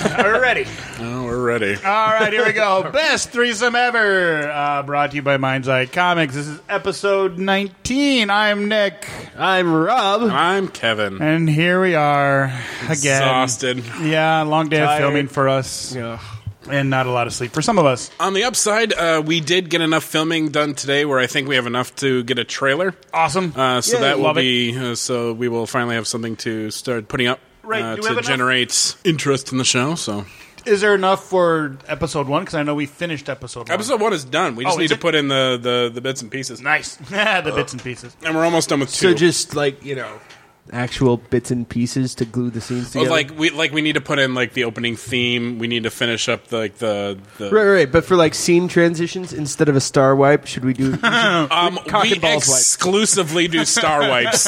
Are we ready? Oh, we're ready. All right, here we go. Best threesome ever. Brought to you by Mind's Eye Comics. This is episode 19. I'm Nick. I'm Rob. I'm Kevin. And here we are again. Exhausted. Yeah, long day of Tired. filming for us. Yeah. And not a lot of sleep for some of us. On the upside, we did get enough filming done today where I think we have enough to get a trailer. Awesome. So Yay. that will Love it. be, so we will finally have something to start putting up Right. Do we have to enough? generate interest in the show. So Is there enough for episode 1? Because I know we finished episode 1. episode 1 is done. We just Oh, need is to it? put in the bits and pieces. Nice. The bits and pieces. And we're almost done with 2. So just actual bits and pieces to glue the scenes together. we need to put in the opening theme. We need to finish up the Right. But for scene transitions, instead of a star wipe, should we do? cock Cock we and balls wipe. exclusively do star wipes.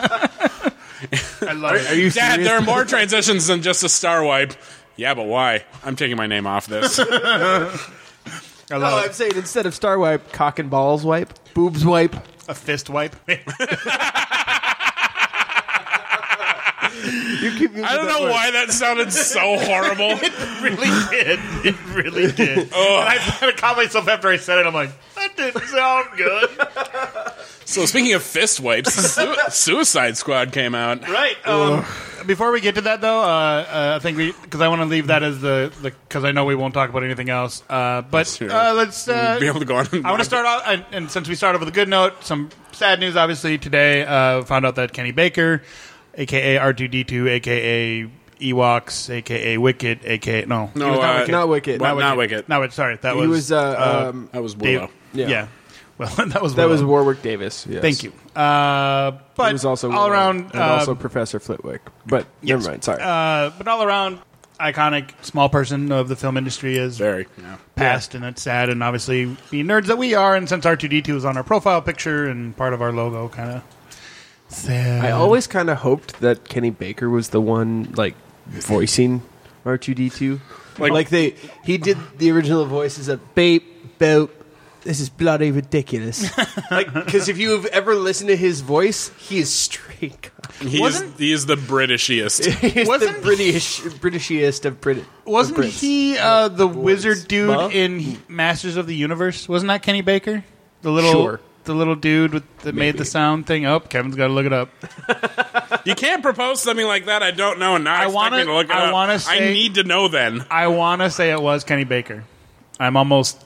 I love it. Are you Dad, serious? there are more transitions than just a star wipe. Yeah, but why? I'm taking my name off this. I No, love I'm it. saying instead of star wipe, cock and balls wipe, boobs wipe. A fist wipe. You keep using I don't that know word. why that sounded so horrible. really did. It really did. And I kind of caught myself after I said it. I'm like, that didn't sound good. So speaking of fist wipes, Suicide Squad came out. Right. Before we get to that, though, I think because I want to leave that as because I know we won't talk about anything else. But true. let's. Be able to go on. I want to start off, and since we start off with a good note, some sad news. Obviously, today found out that Kenny Baker, aka R2D2, aka Ewoks, aka Wicket, aka no, No, he was not Wicket. Not Wicket. Well, not Wicket. Not Wicket. Sorry, that He was. That was Dave. Willow. Yeah. Well, that was That was Willow. Warwick Davis. Yes. Thank you. But He was also all Willow, around, and also Professor Flitwick. But never mind. Sorry. but all around, iconic small person of the film industry is Very. Yeah. passed, and it's sad. And obviously, being nerds that we are, and since R2D2 is on our profile picture and part of our logo, kind of sad. I always kind of hoped that Kenny Baker was the one voicing R2D2. He did the original voices of beep, boop. This is bloody ridiculous. Because if you have ever listened to his voice, he is straight. He is the Britishiest. He's Wasn't- the Britishiest of Brit. Wasn't of Brits. he the wizard dude Huh? in Masters of the Universe? Wasn't that Kenny Baker? The little, Sure. the little dude that made the sound thing. Oh, Kevin's got to look it up. You can't propose something like that. I don't know, and now I expect wanna- me to look it I up. wanna say- I need to know then. I want to say it was Kenny Baker. I'm almost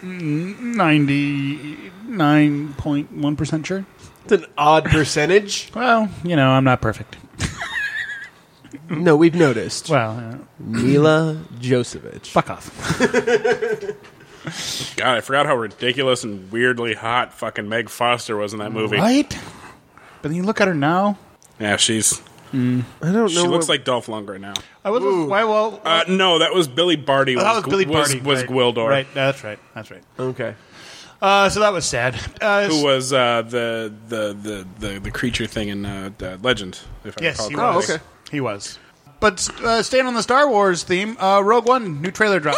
99.1% sure. It's an odd percentage. Well, I'm not perfect. No, we've noticed. Well, Mila Jovovich. fuck off. God, I forgot how ridiculous and weirdly hot fucking Meg Foster was in that movie. Right? But then you look at her now. Yeah, she I don't know. looks like Dolph Lundgren now. I was why? Well, No, that was Billy Barty. that was Billy Barty. Was right. Gwildor. Right, that's right. That's right. Okay. So that was sad. Who was the creature thing in Legend? If I Yes, recall he correctly. was. okay. He was. But staying on the Star Wars theme, Rogue One, new trailer drop.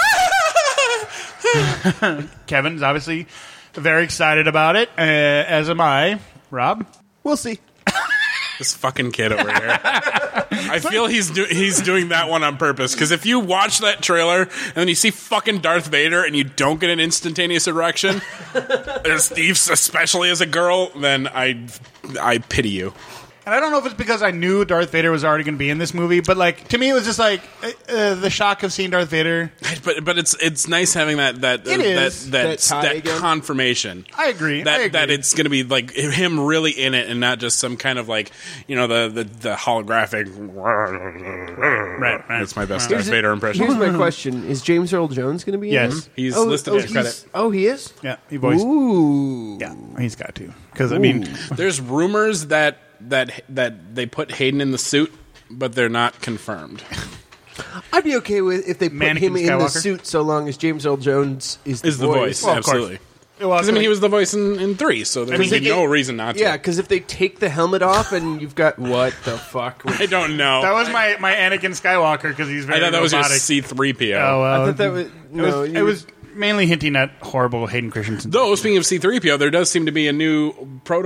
Kevin's obviously very excited about it, as am I. Rob? We'll see. This fucking kid over here. I feel he's doing that one on purpose. Because if you watch that trailer and then you see fucking Darth Vader and you don't get an instantaneous erection, as Steve, especially as a girl, then I pity you. And I don't know if it's because I knew Darth Vader was already going to be in this movie, but to me it was just the shock of seeing Darth Vader. But it's nice having that tie again. confirmation. I agree. That it's going to be him really in it and not just some kind of the holographic. Right. That's my best Darth Vader impression. Here's my question: is James Earl Jones going to be in Yes. this? He's listed as credit. Oh, he is. Yeah, he voiced. Ooh. Yeah, he's got to. Because I mean, There's rumors that they put Hayden in the suit, but they're not confirmed. I'd be okay with if they put Mannequin him in the Skywalker? suit, so long as James Earl Jones is the voice. Well, of course. Absolutely. well, Because he was the voice in 3, so there's no reason not to. Yeah, because if they take the helmet off and you've got what the fuck? I don't know. that was my Anakin Skywalker because he's very I thought that was your robotic. C-3PO. Oh, well, I thought that was no. it was mainly hinting at horrible Hayden Christensen. Though, speaking of C-3PO, there does seem to be a new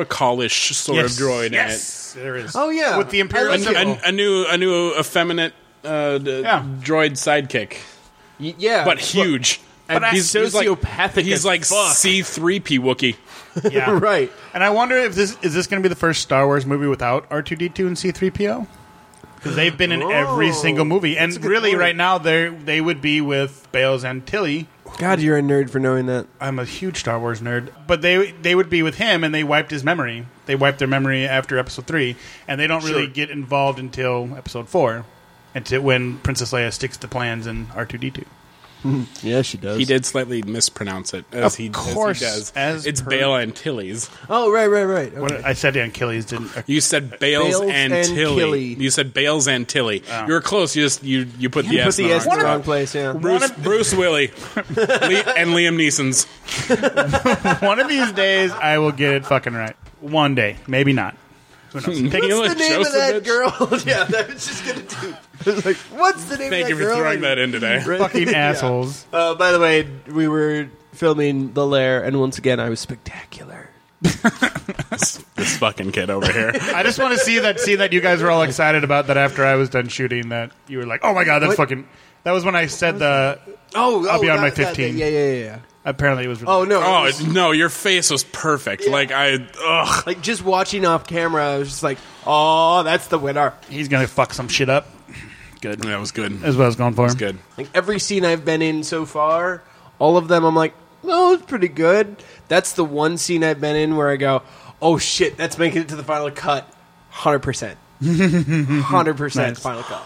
protocol-ish sort of droid yes, there is. Oh, yeah. with the Imperial I like symbol. it. in it. A new effeminate droid sidekick, Yeah, but huge. But he's sociopathic. He's like C-3P Wookiee. Yeah. Right. And I wonder if this going to be the first Star Wars movie without R2-D2 and C-3PO? Because they've been in every single movie, and really, right now they would be with Bales and Tilly. God, you're a nerd for knowing that. I'm a huge Star Wars nerd, but they would be with him, and they wiped his memory. They wiped their memory after Episode 3, and they don't really get involved until Episode 4, until when Princess Leia sticks to plans in R2-D2. Yeah, she does. He did slightly mispronounce it, as he does. It's Bale Antilles. Oh, right. Okay. What, I said Antilles, didn't I? You said Bales Antilles. You said Bales Antilles. Oh. You were close. You put the You S put in the S in the wrong wrong spot. place, yeah. Bruce Willie and Liam Neeson's. One of these days, I will get it fucking right. One day. Maybe not. Who knows? What's the name of that girl? Yeah, that was just going to do. I was like, what's the name Thank of you that for girl? throwing that in today. Fucking assholes. By the way, we were filming The Lair, and once again, I was spectacular. This fucking kid over here. I just want to see that you guys were all excited about that after I was done shooting, that you were like, oh my god, that's fucking... That was when I said I'll be on my 15. Yeah. Apparently it was really... Oh, no. Oh, no, your face was perfect. Yeah. Like, just watching off camera, I was just like, oh, that's the winner. He's going to fuck some shit up. Good. That was good. That's what I was going for. That's good. Like, every scene I've been in so far, all of them, I'm like, oh, it's pretty good. That's the one scene I've been in where I go, oh, shit, that's making it to the final cut. 100%. 100% Nice. final cut.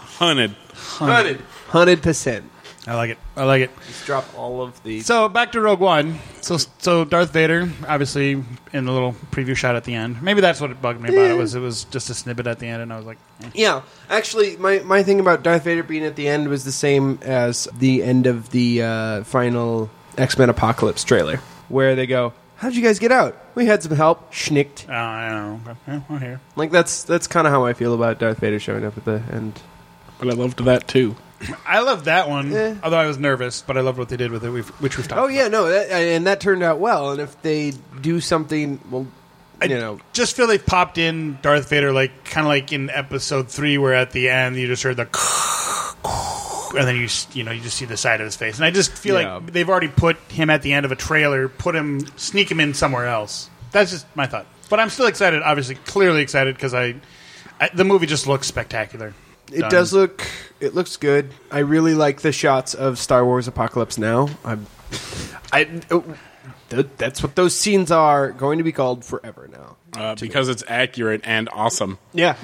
100%. I like it. Just drop all of the... So back to Rogue One. So Darth Vader, obviously, in the little preview shot at the end. Maybe that's what bugged me about it. Was just a snippet at the end, and I was like, eh. Yeah, actually, my thing about Darth Vader being at the end was the same as the end of the final X-Men Apocalypse trailer, where they go, how'd you guys get out? We had some help. Schnicked. I don't know. Yeah, I'm here. Like, that's kind of how I feel about Darth Vader showing up at the end. But I loved that, too. I loved that one, Yeah. although I was nervous, but I loved what they did with it, which we've talked Oh, about. yeah, no, and that turned out well. And if they do something, well, Just feel they popped in Darth Vader, like kind of like in Episode 3, where at the end you just heard the, and then you just see the side of his face, and I just feel like they've already put him at the end of a trailer, sneak him in somewhere else. That's just my thought. But I'm still excited, obviously, clearly excited, because the movie just looks spectacular. it does look. It looks good. I really like the shots of Star Wars Apocalypse Now. That's what those scenes are going to be called forever now. Because it's accurate and awesome. Yeah.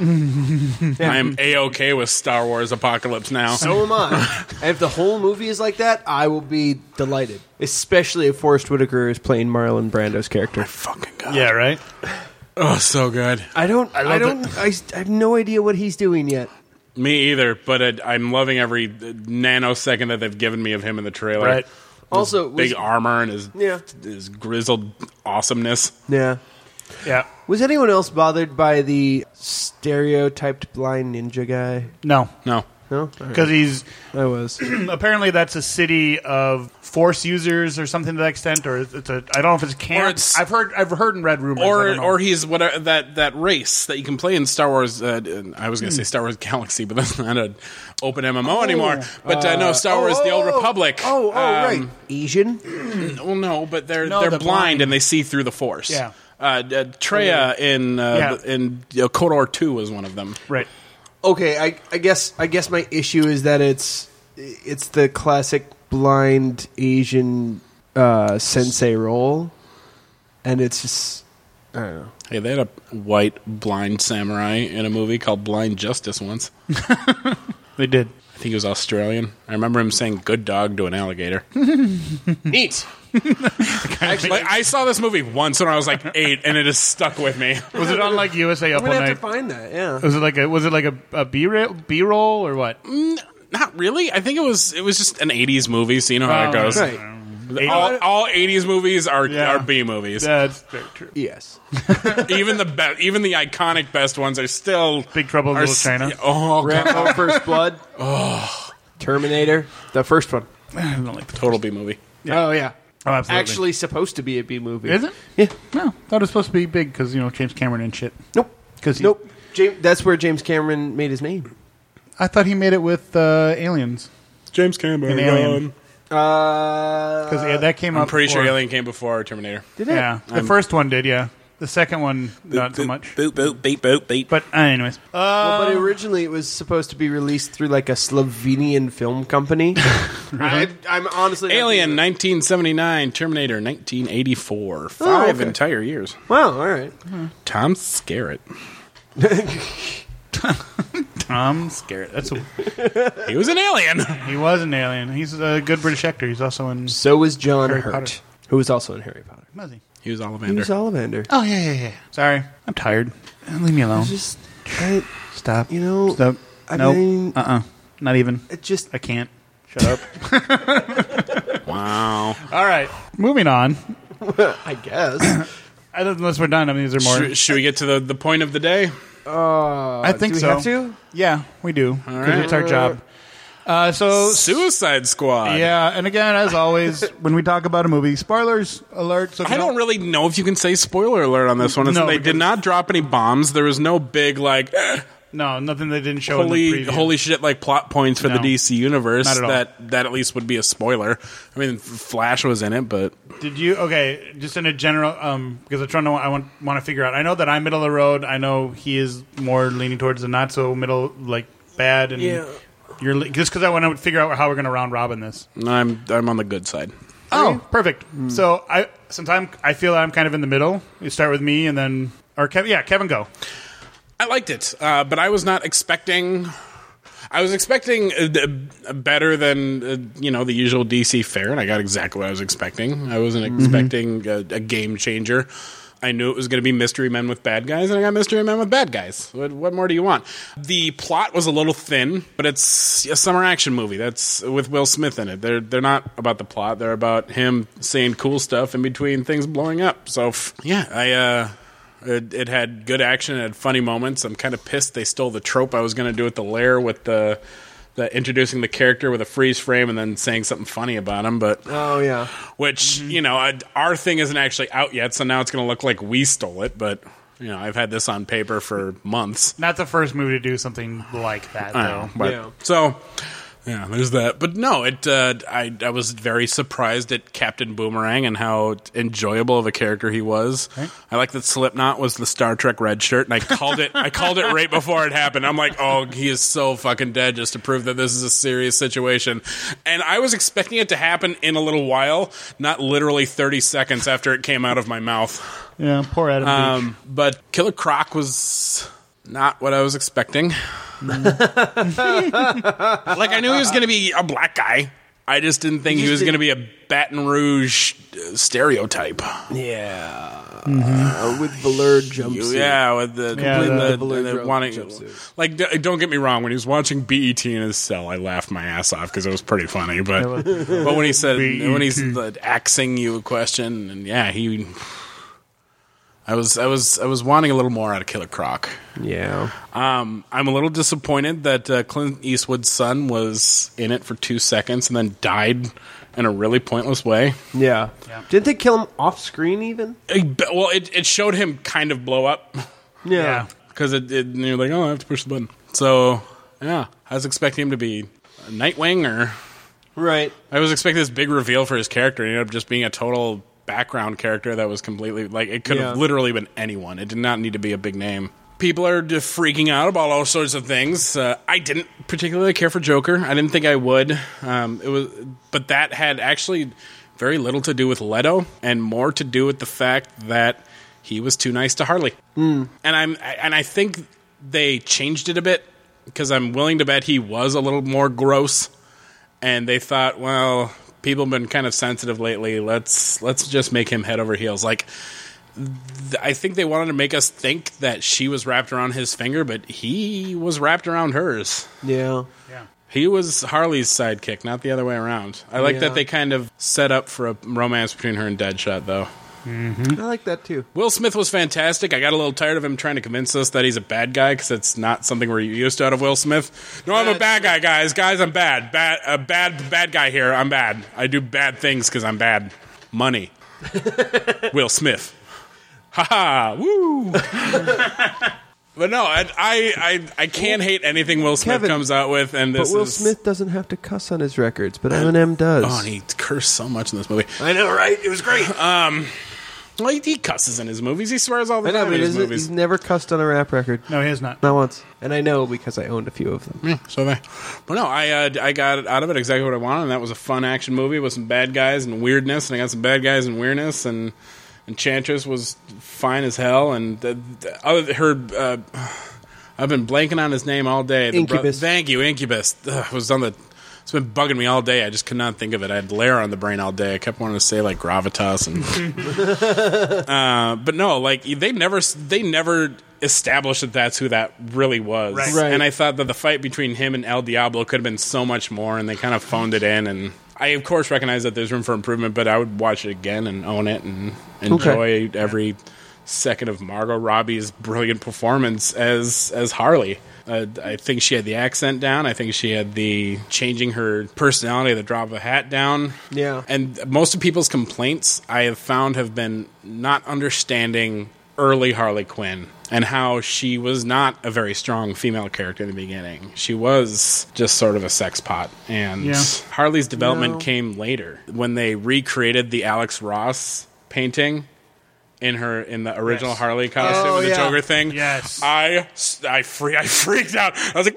I am A-okay with Star Wars Apocalypse Now. So am I. And if the whole movie is like that, I will be delighted. Especially if Forrest Whitaker is playing Marlon Brando's character. Fucking God. Yeah, right? Oh, so good. I have no idea what he's doing yet. Me either, but I'm loving every nanosecond that they've given me of him in the trailer. Right. Also, Big armor and his Yeah. grizzled awesomeness. Yeah. Yeah. Was anyone else bothered by the stereotyped blind ninja guy? No. No. No? Because he's... I was. apparently that's a city of Force users or something to that extent, or it's a... I don't know if it's camp. I've heard and read rumors. I don't know. Or he's whatever that race that you can play in Star Wars. I was going to say Star Wars Galaxy, but that's not an open MMO anymore. But no, Star Wars: The Old Republic. Right. Asian? Well, no, but they're they're blind and they see through the Force. Yeah. Traya in KOTOR 2 was one of them. Right. Okay, I guess my issue is that it's the classic blind Asian sensei role, and it's just I don't know. Hey, they had a white blind samurai in a movie called Blind Justice once. They did. I think he was Australian. I remember him saying "good dog" to an alligator. Neat. Actually, I saw this movie once when I was like 8, and it has stuck with me. Was it on like USA Up I'm All gonna have Night? to find that. Yeah. Was it like a B-roll or what? Not really. I think it was just an 80s movie, so you know how it goes. Right. All 80s movies are B movies. That's very true. Yes. Even the iconic best ones are still Big Trouble in Little China. Oh, God. Rambo: First Blood. Terminator, the first one. I don't like the Total B movie. Oh yeah. Oh, absolutely. Actually, supposed to be a B movie. Is it? Yeah. No, thought it was supposed to be big because James Cameron and shit. Nope. 'Cause Nope. That's where James Cameron made his name. I thought he made it with Aliens. James Cameron. Alien. Because that came up. I'm pretty sure Alien came before Terminator. Did it? Yeah, the first one did. Yeah, the second one not so much. Boop boop beep boop beep. But anyways, But originally it was supposed to be released through like a Slovenian film company. I'm honestly Alien 1979, Terminator 1984. 5 entire years. Wow, all right. Tom Skerritt. Tom Skerritt. He was an alien. He was an alien. He's a good British actor. He's also in. So was John Harry Hurt, Potter. who was also in Harry Potter. Was he? He was Ollivander. He was Ollivander. Oh yeah. Sorry, I'm tired. Leave me alone. Just, Stop. you know, Stop. I Nope. mean, Not even. it just I can't. Shut up. Wow. All right. Moving on. I guess. Unless we're done. I mean, these are more. Should we get to the point of the day? I think do we so. have to? Yeah, we do. Because right. it's our job. So Suicide Squad. yeah, and again, as always, when we talk about a movie, spoilers alert. So if I you don't really know if you can say spoiler alert on this one. No, They because- did not drop any bombs. There was no big No, nothing they didn't show in the preview. holy shit plot points for the No. DC universe. Not at all. That at least would be a spoiler. I mean, Flash was in it, but Did you? Okay, just in a general, because I'm trying to, I want to figure out. I know that I'm middle of the road. I know he is more leaning towards the not so middle, like bad, and you're just because I want to figure out how we're going to round robin this. I'm on the good side. Oh, perfect. So I feel I'm kind of in the middle. You start with me, and then Kevin, go. I liked it, but I was not expecting. I was expecting better than the usual DC fare, and I got exactly what I was expecting. I wasn't expecting a game changer. I knew it was going to be mystery men with bad guys, and I got mystery men with bad guys. What more do you want? The plot was a little thin, but it's a summer action movie. That's with Will Smith in it. They're not about the plot. They're about him saying cool stuff in between things blowing up. So yeah, It had good action. It had funny moments. I'm kind of pissed they stole the trope I was going to do at the Lair with the introducing the character with a freeze frame and then saying something funny about him. But which our thing isn't actually out yet, so now it's going to look like we stole it. But I've had this on paper for months. Not the first movie to do something like that, though. So. Yeah, there's that. But no, I was very surprised at Captain Boomerang and how enjoyable of a character he was. Okay. I like that Slipknot was the Star Trek red shirt, and I called it right before it happened. I'm like, oh, he is so fucking dead, just to prove that this is a serious situation. And I was expecting it to happen in a little while, not literally 30 seconds after it came out of my mouth. Yeah, poor Adam Beach. But Killer Croc was not what I was expecting. Like, I knew he was going to be a black guy. I just didn't think he was going to be a Baton Rouge stereotype. Yeah. With velour jumpsuit. Yeah, with the velour wanting, jumpsuit. like, don't get me wrong. When he was watching BET in his cell, I laughed my ass off because it was pretty funny. But when he said when he's axing you a question, and I was wanting a little more out of Killer Croc. Yeah. I'm a little disappointed that Clint Eastwood's son was in it for 2 seconds and then died in a really pointless way. Yeah. Didn't they kill him off screen even? Well, it showed him kind of blow up. Yeah. Because you're like, oh, I have to push the button. So, yeah. I was expecting him to be a Nightwing or... Right. I was expecting this big reveal for his character. He ended up just being a total background character that was completely... Like, it could have literally been anyone. It did not need to be a big name. People are just freaking out about all sorts of things. I didn't particularly care for Joker. I didn't think I would. But that had actually very little to do with Leto and more to do with the fact that he was too nice to Harley. And I think they changed it a bit because I'm willing to bet he was a little more gross. And they thought, well, people have been kind of sensitive lately. Let's just make him head over heels. Like, I think they wanted to make us think that she was wrapped around his finger, but he was wrapped around hers. Yeah. He was Harley's sidekick, not the other way around. I like that they kind of set up for a romance between her and Deadshot, though. Mm-hmm. I like that, too. Will Smith was fantastic. I got a little tired of him trying to convince us that he's a bad guy, because it's not something we're used to out of Will Smith. No, I'm a bad guy, guys. Guys, I'm bad. Bad guy here. I'm bad. I do bad things because I'm bad. Money. Will Smith. Ha-ha! Woo! But no, I can't hate anything Will Smith Kevin, comes out with, and this But Will Smith doesn't have to cuss on his records, but Eminem does. Oh, and he cursed so much in this movie. I know, right? It was great. Well, he cusses in his movies. He swears all the I know, time but in his movies. he's never cussed on a rap record. No, he has not. Not once. And I know because I owned a few of them. Yeah, so they. But no, I got out of it exactly what I wanted, and that was a fun action movie with some bad guys and weirdness, and I got some bad guys and weirdness, and Enchantress was fine as hell, and I've been blanking on his name all day. Incubus. Thank you, Incubus. It's been bugging me all day. I just could not think of it. I had Lair on the brain all day. I kept wanting to say like Gravitas, and but no, like they never established that that's who that really was. Right. And I thought that the fight between him and El Diablo could have been so much more, and they kind of phoned it in. And I of course recognize that there's room for improvement, but I would watch it again and own it and enjoy every second of Margot Robbie's brilliant performance as Harley. I think she had the accent down. I think she had the changing her personality at the drop of a hat down. Yeah. And most of people's complaints I have found have been not understanding early Harley Quinn and how she was not a very strong female character in the beginning. She was just sort of a sex pot. And Harley's development came later when they recreated the Alex Ross painting in the original Harley costume with the Joker thing. Yes. I freaked out. I was like,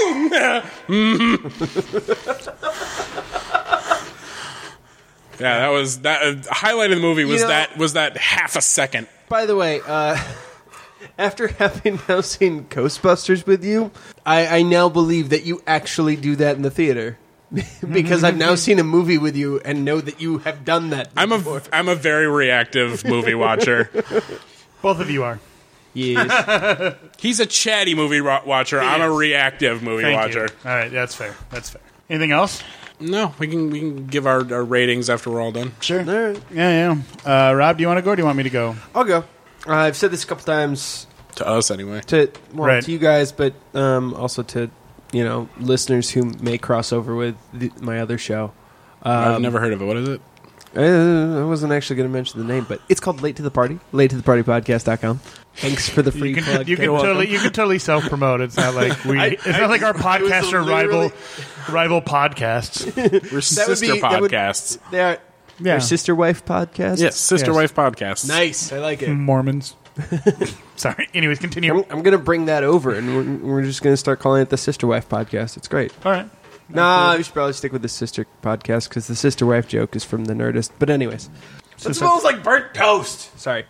yeah, that was that highlight of the movie was that half a second. By the way, after having now seen Ghostbusters with you, I now believe that you actually do that in the theater. Because I've now seen a movie with you and know that you have done that before. I'm a very reactive movie watcher. Both of you are. Yes. He's a chatty movie watcher. I'm a reactive movie watcher. All right, that's fair. Anything else? No, we can give our ratings after we're all done. Sure. All right. Yeah. Rob, do you want to go or do you want me to go? I'll go. I've said this a couple times. To us, anyway. To you guys, but also to listeners who may cross over with my other show. I've never heard of it. What is it? I wasn't actually going to mention the name, but it's called Late to the Party. LateToThePartyPodcast.com. Thanks for the free plug. You can totally self-promote. It's not like it's not like our podcasts are rival podcasts. We're sister podcasts. They're sister wife podcasts. Yes, sister wife podcasts. Nice, I like it. Mormons. Sorry. Anyways, continue. I'm going to bring that over, and we're just going to start calling it the Sister Wife Podcast. It's great. All right. Nah, we should probably stick with the sister podcast because the sister wife joke is from the Nerdist. But anyways, it smells like burnt toast. Sorry.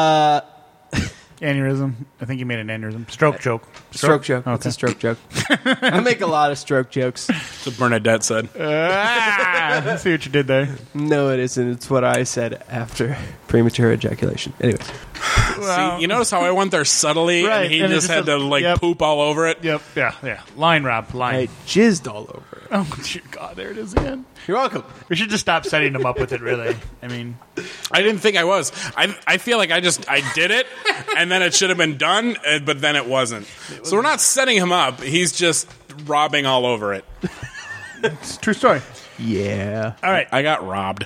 Aneurysm. I think you made an aneurysm. Stroke joke. Stroke joke. Okay. It's a stroke joke. I make a lot of stroke jokes. That's what Bernadette said. I see what you did there. No, it isn't. It's what I said after premature ejaculation. Anyways. Well, see, you notice how I went there subtly, right, and he just had to poop all over it? Yep, yeah. Line, Rob, line. I jizzed all over it. Oh, dear God, there it is again. You're welcome. We should just stop setting him up with it, really. I mean... I didn't think I was. I feel like I did it, and then it should have been done, but then it wasn't. So we're not setting him up. He's just robbing all over it. It's a true story. Yeah. All right. I got robbed.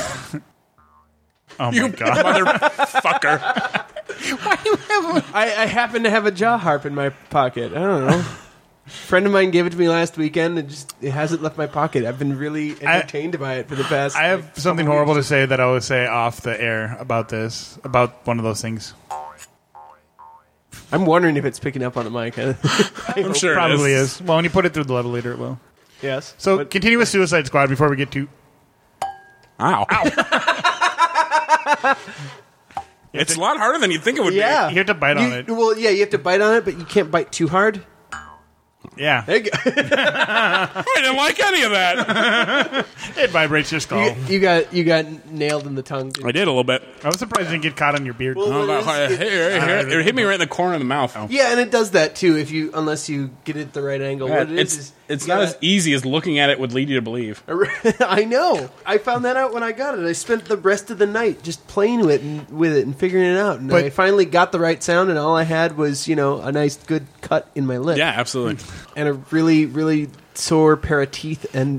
Oh, my God. Motherfucker. Why do you have I happen to have a jaw harp in my pocket. I don't know. A friend of mine gave it to me last weekend. It hasn't left my pocket. I've been really entertained by it for the past. I have something horrible to say that I will say off the air about this, about one of those things. I'm wondering if it's picking up on the mic. I'm sure it probably it is. Well, when you put it through the levelator, it will. Yes. So continue with Suicide Squad before we get to... Ow. It's a lot harder than you think it would be. You have to bite on it. Well, yeah, you have to bite on it, but you can't bite too hard. Yeah. There you go. I didn't like any of that. It vibrates your skull. You got nailed in the tongue. I did a little bit. I was surprised it didn't get caught on your beard. It hit me right in the corner of the mouth. Yeah, and it does that too unless you get it at the right angle. Yeah, what it is it's not as easy as looking at it would lead you to believe. I know. I found that out when I got it. I spent the rest of the night just playing with it and figuring it out. And I finally got the right sound, and all I had was a nice good cut in my lip. Yeah, absolutely. And a really, really sore pair of teeth, and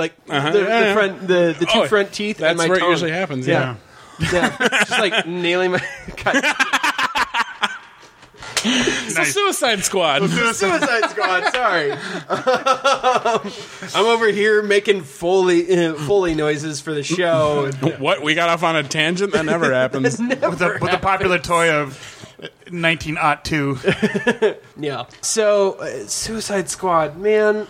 the two front teeth. That's and my where tongue. it usually happens. Yeah, just like nailing my cut. Nice. Suicide Squad. Suicide Squad. Sorry, I'm over here making Foley noises for the show. What? We got off on a tangent? That never happens. With the popular toy of 1902. Yeah. So, Suicide Squad, man.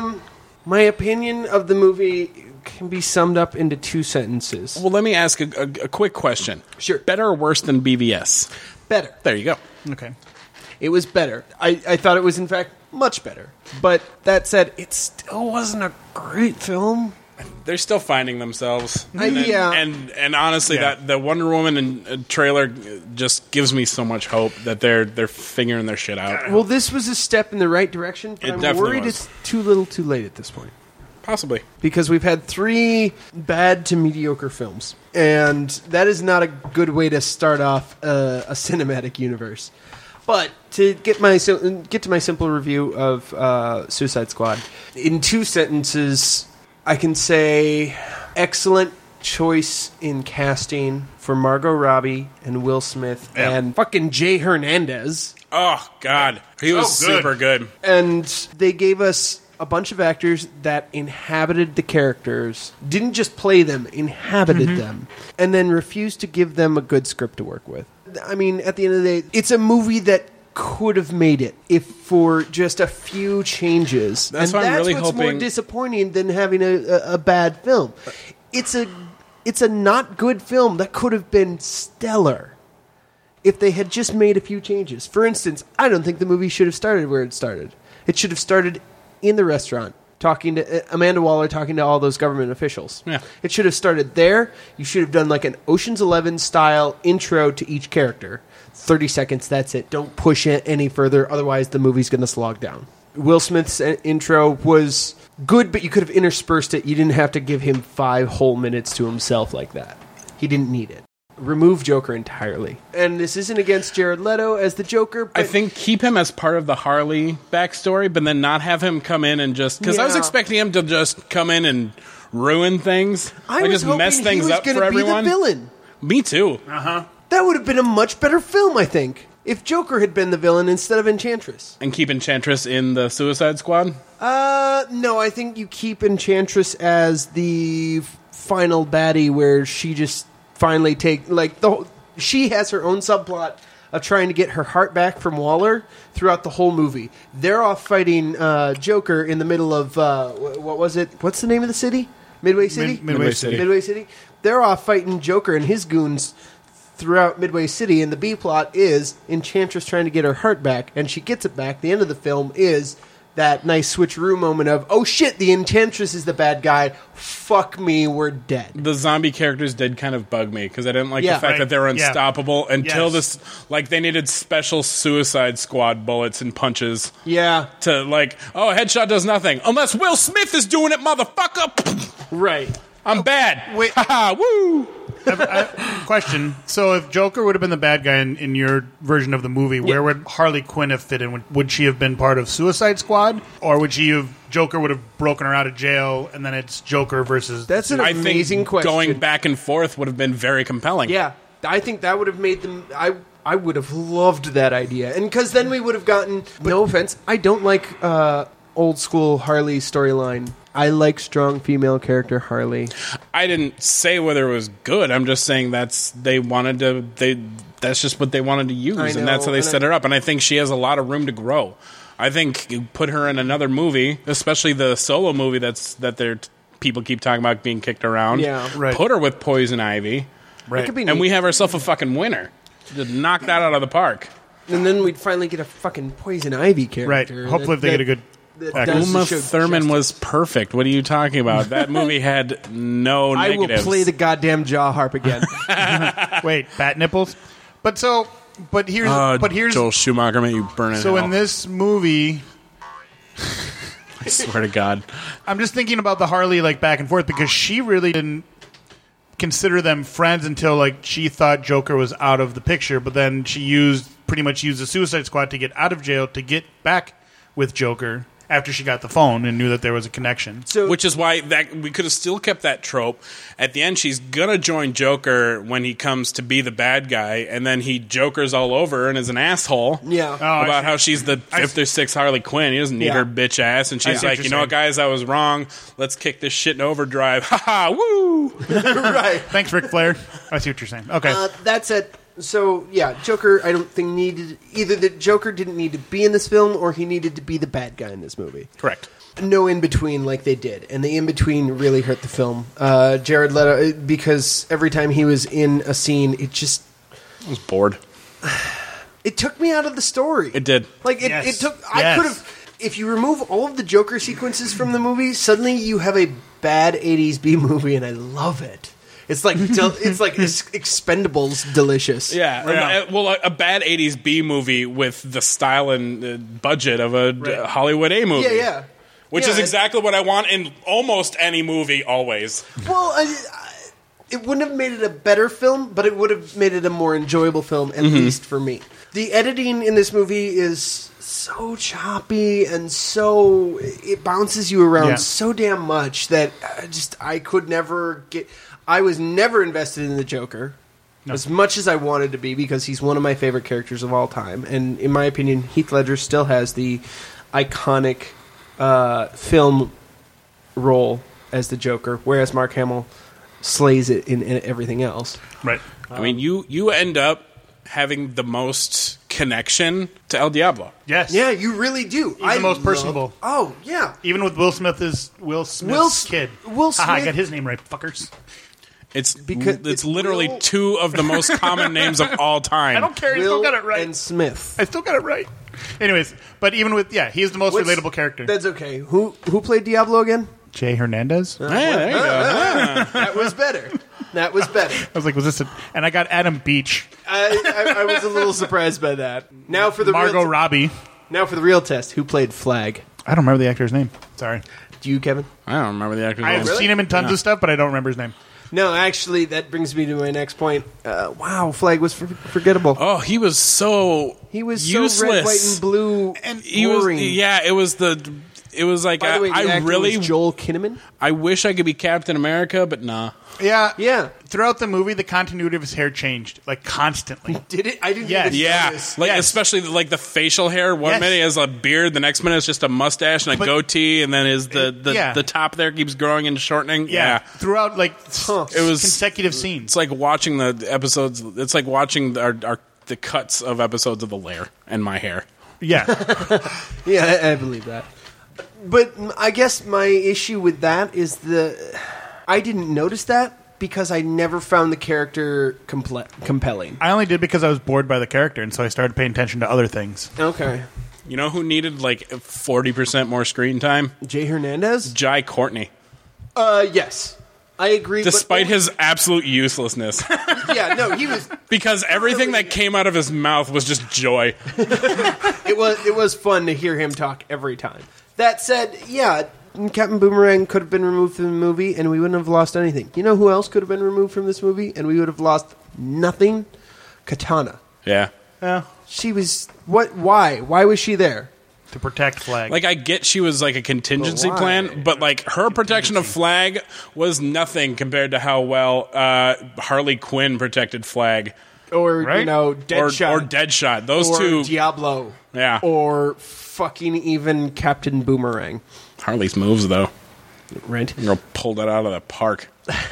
My opinion of the movie can be summed up into 2 sentences. Well, let me ask a quick question. Sure. Better or worse than BVS? Better. There you go. Okay. It was better. I thought it was, in fact, much better. But that said, it still wasn't a great film. They're still finding themselves. Yeah. And honestly, that the Wonder Woman trailer just gives me so much hope that they're figuring their shit out. Well, this was a step in the right direction, but It I'm definitely worried was. it's too little too late at this point. Possibly. Because we've had 3 bad to mediocre films. And that is not a good way to start off a cinematic universe. But to get to my simple review of Suicide Squad, in 2 sentences, I can say excellent choice in casting for Margot Robbie and Will Smith and fucking Jay Hernandez. Oh, God. He was super good. And they gave us a bunch of actors that inhabited the characters, didn't just play them, inhabited them, and then refused to give them a good script to work with. I mean, at the end of the day, it's a movie that could have made it if for just a few changes. That's why I'm really what's more hoping- disappointing than having a bad film. It's a not good film that could have been stellar if they had just made a few changes. For instance, I don't think the movie should have started where it started. It should have started in the restaurant, talking to Amanda Waller, talking to all those government officials. Yeah. It should have started there. You should have done like an Ocean's 11 style intro to each character. 30 seconds, that's it. Don't push it any further, otherwise the movie's going to slog down. Will Smith's intro was good, but you could have interspersed it. You didn't have to give him 5 whole minutes to himself like that. He didn't need it. Remove Joker entirely. And this isn't against Jared Leto as the Joker, but I think keep him as part of the Harley backstory, but then not have him come in and just... Because I was Yeah. expecting him to just come in and ruin things. I like was just hoping mess he things was up going for to be the everyone. villain. Me too. That would have been a much better film, I think, if Joker had been the villain instead of Enchantress. And keep Enchantress in the Suicide Squad? No, I think you keep Enchantress as the final baddie where she just finally she has her own subplot of trying to get her heart back from Waller throughout the whole movie. They're off fighting Joker in the middle of, what was it? What's the name of the city? Midway City? Midway City. Midway City. They're off fighting Joker and his goons throughout Midway City, and the B plot is Enchantress trying to get her heart back, and she gets it back. The end of the film is that nice switcheroo moment of, oh shit, the Enchantress is the bad guy. Fuck me, we're dead. The zombie characters did kind of bug me because I didn't like Yeah. the fact Right. that they were Yeah. unstoppable until Yes. this. Like they needed special Suicide Squad bullets and punches Yeah, to like. Oh, a headshot does nothing unless Will Smith is doing it, motherfucker. right. I'm bad. Wait. Haha, woo. Question. So if Joker would have been the bad guy in your version of the movie, where would Harley Quinn have fit in? Would she have been part of Suicide Squad? Or would Joker would have broken her out of jail and then it's Joker versus... That's an I amazing think question. going back and forth would have been very compelling. Yeah, I think that would have made them... I would have loved that idea. And because then we would have gotten... No offense, I don't like old school Harley storyline. I like strong female character Harley. I didn't say whether it was good. I'm just saying that's just what they wanted to use, I and that's know, how they and set her up. And I think she has a lot of room to grow. I think you put her in another movie, especially the solo movie people keep talking about being kicked around. Yeah. Right. Put her with Poison Ivy, Right. It could be and neat. we have ourselves a fucking winner. To knock that out of the park. And then we'd finally get a fucking Poison Ivy Right. character. Hopefully if they get a good... that actor. does the Uma show Thurman justice. was perfect. What are you talking about? That movie had no I will negatives. play the goddamn jaw harp again. Wait, bat nipples? But here's... Joel Schumacher, may you burn in So hell. in this movie... I swear to God. I'm just thinking about the Harley back and forth because she really didn't consider them friends until she thought Joker was out of the picture, but then she pretty much used the Suicide Squad to get out of jail to get back with Joker. after she got the phone and knew that there was a connection. So, which is why that we could have still kept that trope. At the end, she's gonna join Joker when he comes to be the bad guy, and then he Jokers all over and is an asshole. Yeah, about how she's the fifth or sixth Harley Quinn. He doesn't need her bitch ass, and she's like, you know what, guys, I was wrong. Let's kick this shit in overdrive. Ha ha! Woo! Right. Thanks, Ric Flair. I see what you're saying. Okay, that's it. So, yeah, Joker, I don't think needed... Either the Joker didn't need to be in this film, or he needed to be the bad guy in this movie. Correct. No in-between like they did. And the in-between really hurt the film. Jared Leto, because every time he was in a scene, it just... I was bored. It took me out of the story. It did. Like, it took... I could have... If you remove all of the Joker sequences from the movie, suddenly you have a bad 80s B movie, and I love it. It's like Expendables delicious. Yeah. Well, a bad 80s B movie with the style and budget of a Hollywood A movie. Yeah. Which is exactly what I want in almost any movie, always. Well, it wouldn't have made it a better film, but it would have made it a more enjoyable film, at least for me. The editing in this movie is so choppy and so... It bounces you around so damn much that I could never get... I was never invested in the Joker as much as I wanted to be because he's one of my favorite characters of all time. And in my opinion, Heath Ledger still has the iconic film role as the Joker, whereas Mark Hamill slays it in everything else. Right. I mean, you end up having the most connection to El Diablo. Yes. Yeah, you really do. He's the most personable. Oh, yeah. Even with Will Smith's kid. Will Smith. I got his name right, fuckers. It's literally two of the most common names of all time. I don't care. I still got it right. And Smith. I still got it right. Anyways, but even with he's the most relatable character. That's okay. Who played Diablo again? Jay Hernandez. There you go. That was better. That was better. I was like, was this and I got Adam Beach. I was a little surprised by that. Now for the Margot Robbie. Now for the real test. Who played Flag? I don't remember the actor's name. Sorry. Do you, Kevin? I don't remember the actor's name. I've seen him in tons of stuff, but I don't remember his name. No, actually, that brings me to my next point. Wow, Flag was forgettable. Oh, he was so useless. So red, white, and blue, and boring. It was like By the way, the actor really was Joel Kinnaman. I wish I could be Captain America, but nah. Yeah. Throughout the movie, the continuity of his hair changed, like, constantly. Did it? I didn't even notice. Like, especially, like, the facial hair. One minute he has a beard, the next minute it's just a mustache and a goatee, and then the top there keeps growing and shortening. Yeah. Throughout, like, it was consecutive scenes. It's like watching the episodes. It's like watching the cuts of episodes of The Lair and my hair. Yeah. Yeah, I believe that. But I guess my issue with that is I didn't notice that because I never found the character compelling. I only did because I was bored by the character, and so I started paying attention to other things. Okay. You know who needed like 40% more screen time? Jay Hernandez? Jai Courtney. Yes. I agree. Despite his absolute uselessness. Yeah, no, he was... Because everything that came out of his mouth was just joy. It was fun to hear him talk every time. That said, yeah, Captain Boomerang could have been removed from the movie, and we wouldn't have lost anything. You know who else could have been removed from this movie, and we would have lost nothing? Katana. Yeah. Yeah. She was... What? Why? Why was she there? To protect Flag. Like, I get she was like a contingency plan, but like her protection of Flag was nothing compared to how well Harley Quinn protected Flag. Or, Deadshot. Or Deadshot. Those two. Or Diablo. Yeah. Or fucking even Captain Boomerang. Harley's moves, though. Right. You're going to pull that out of the park.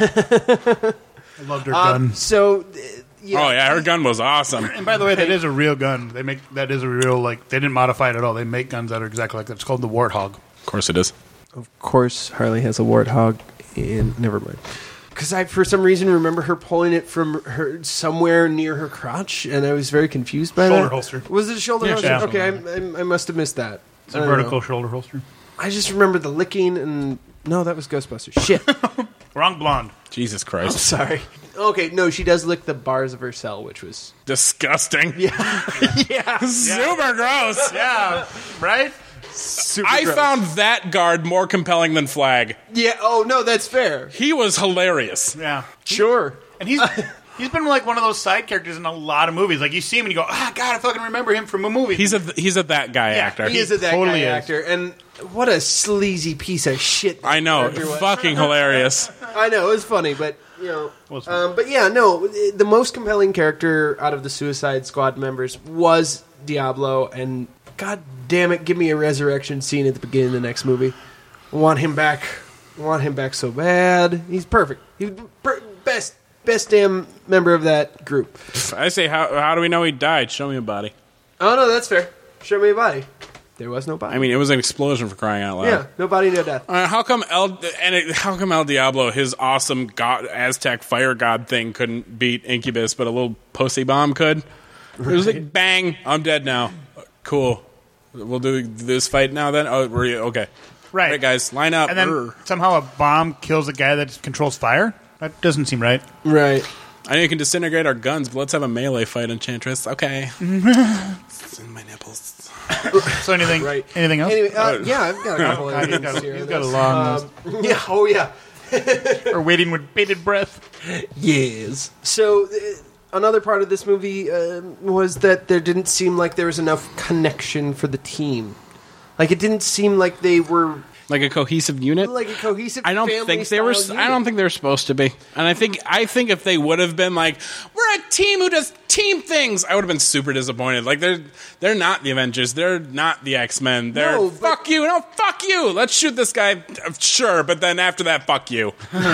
I loved her gun. Yeah. Oh, yeah, her gun was awesome. And by the way, that is a real gun. That is a real, they didn't modify it at all. They make guns that are exactly like that. It's called the Warthog. Of course it is. Of course, Harley has a Warthog, and never mind. Because I, for some reason, remember her pulling it from her somewhere near her crotch, and I was very confused by that. Shoulder holster. Was it a shoulder holster? Yeah. Okay, I must have missed that. It's a vertical shoulder holster. I just remember the licking, and no, that was Ghostbusters. Shit. Wrong blonde. Jesus I'm Christ. sorry. Okay, no, she does lick the bars of her cell, which was... Disgusting. Yeah. Yeah. Super gross. Yeah. Right? Super I gross. found that guard more compelling than Flag. Yeah, oh, no, that's fair. He was hilarious. Yeah. Sure. And he's He's been like one of those side characters in a lot of movies. Like you see him and you go, God, I fucking remember him from a movie. He's a that guy actor. He is a that totally guy is. actor, and what a sleazy piece of shit. I know, fucking hilarious. I know, it was funny, but but yeah, no, the most compelling character out of the Suicide Squad members was Diablo, and god damn it, give me a resurrection scene at the beginning of the next movie. I want him back. I want him back so bad. He's perfect. He's best damn member of that group. I say, how do we know he died? Show me a body. Oh no, that's fair. Show me a body. There was no body. I mean, it was an explosion for crying out loud. Yeah, no body, no death. How come El Diablo, his awesome god, Aztec fire god thing, couldn't beat Incubus, but a little pussy bomb could? It was like, bang, I'm dead now. Cool. We'll do this fight now then? Oh, okay. Right. All right, guys, line up. And then somehow a bomb kills a guy that controls fire? That doesn't seem right. Right. I know you can disintegrate our guns, but let's have a melee fight, Enchantress. Okay. It's in my nipples. So anything else? Anyway, yeah, I've got a couple of things here. He's got a long list. Yeah, oh yeah. Or waiting with bated breath. Yes. So another part of this movie was that there didn't seem like there was enough connection for the team. Like, it didn't seem like they were... Like a cohesive unit? Like a cohesive I don't think they were. unit. I don't think they were supposed to be. And I think if they would have been like, we're a team who does team things, I would have been super disappointed. Like they're not the Avengers. They're not the X-Men. They're fuck you. No, fuck you. Let's shoot this guy. Sure, but then after that, fuck you.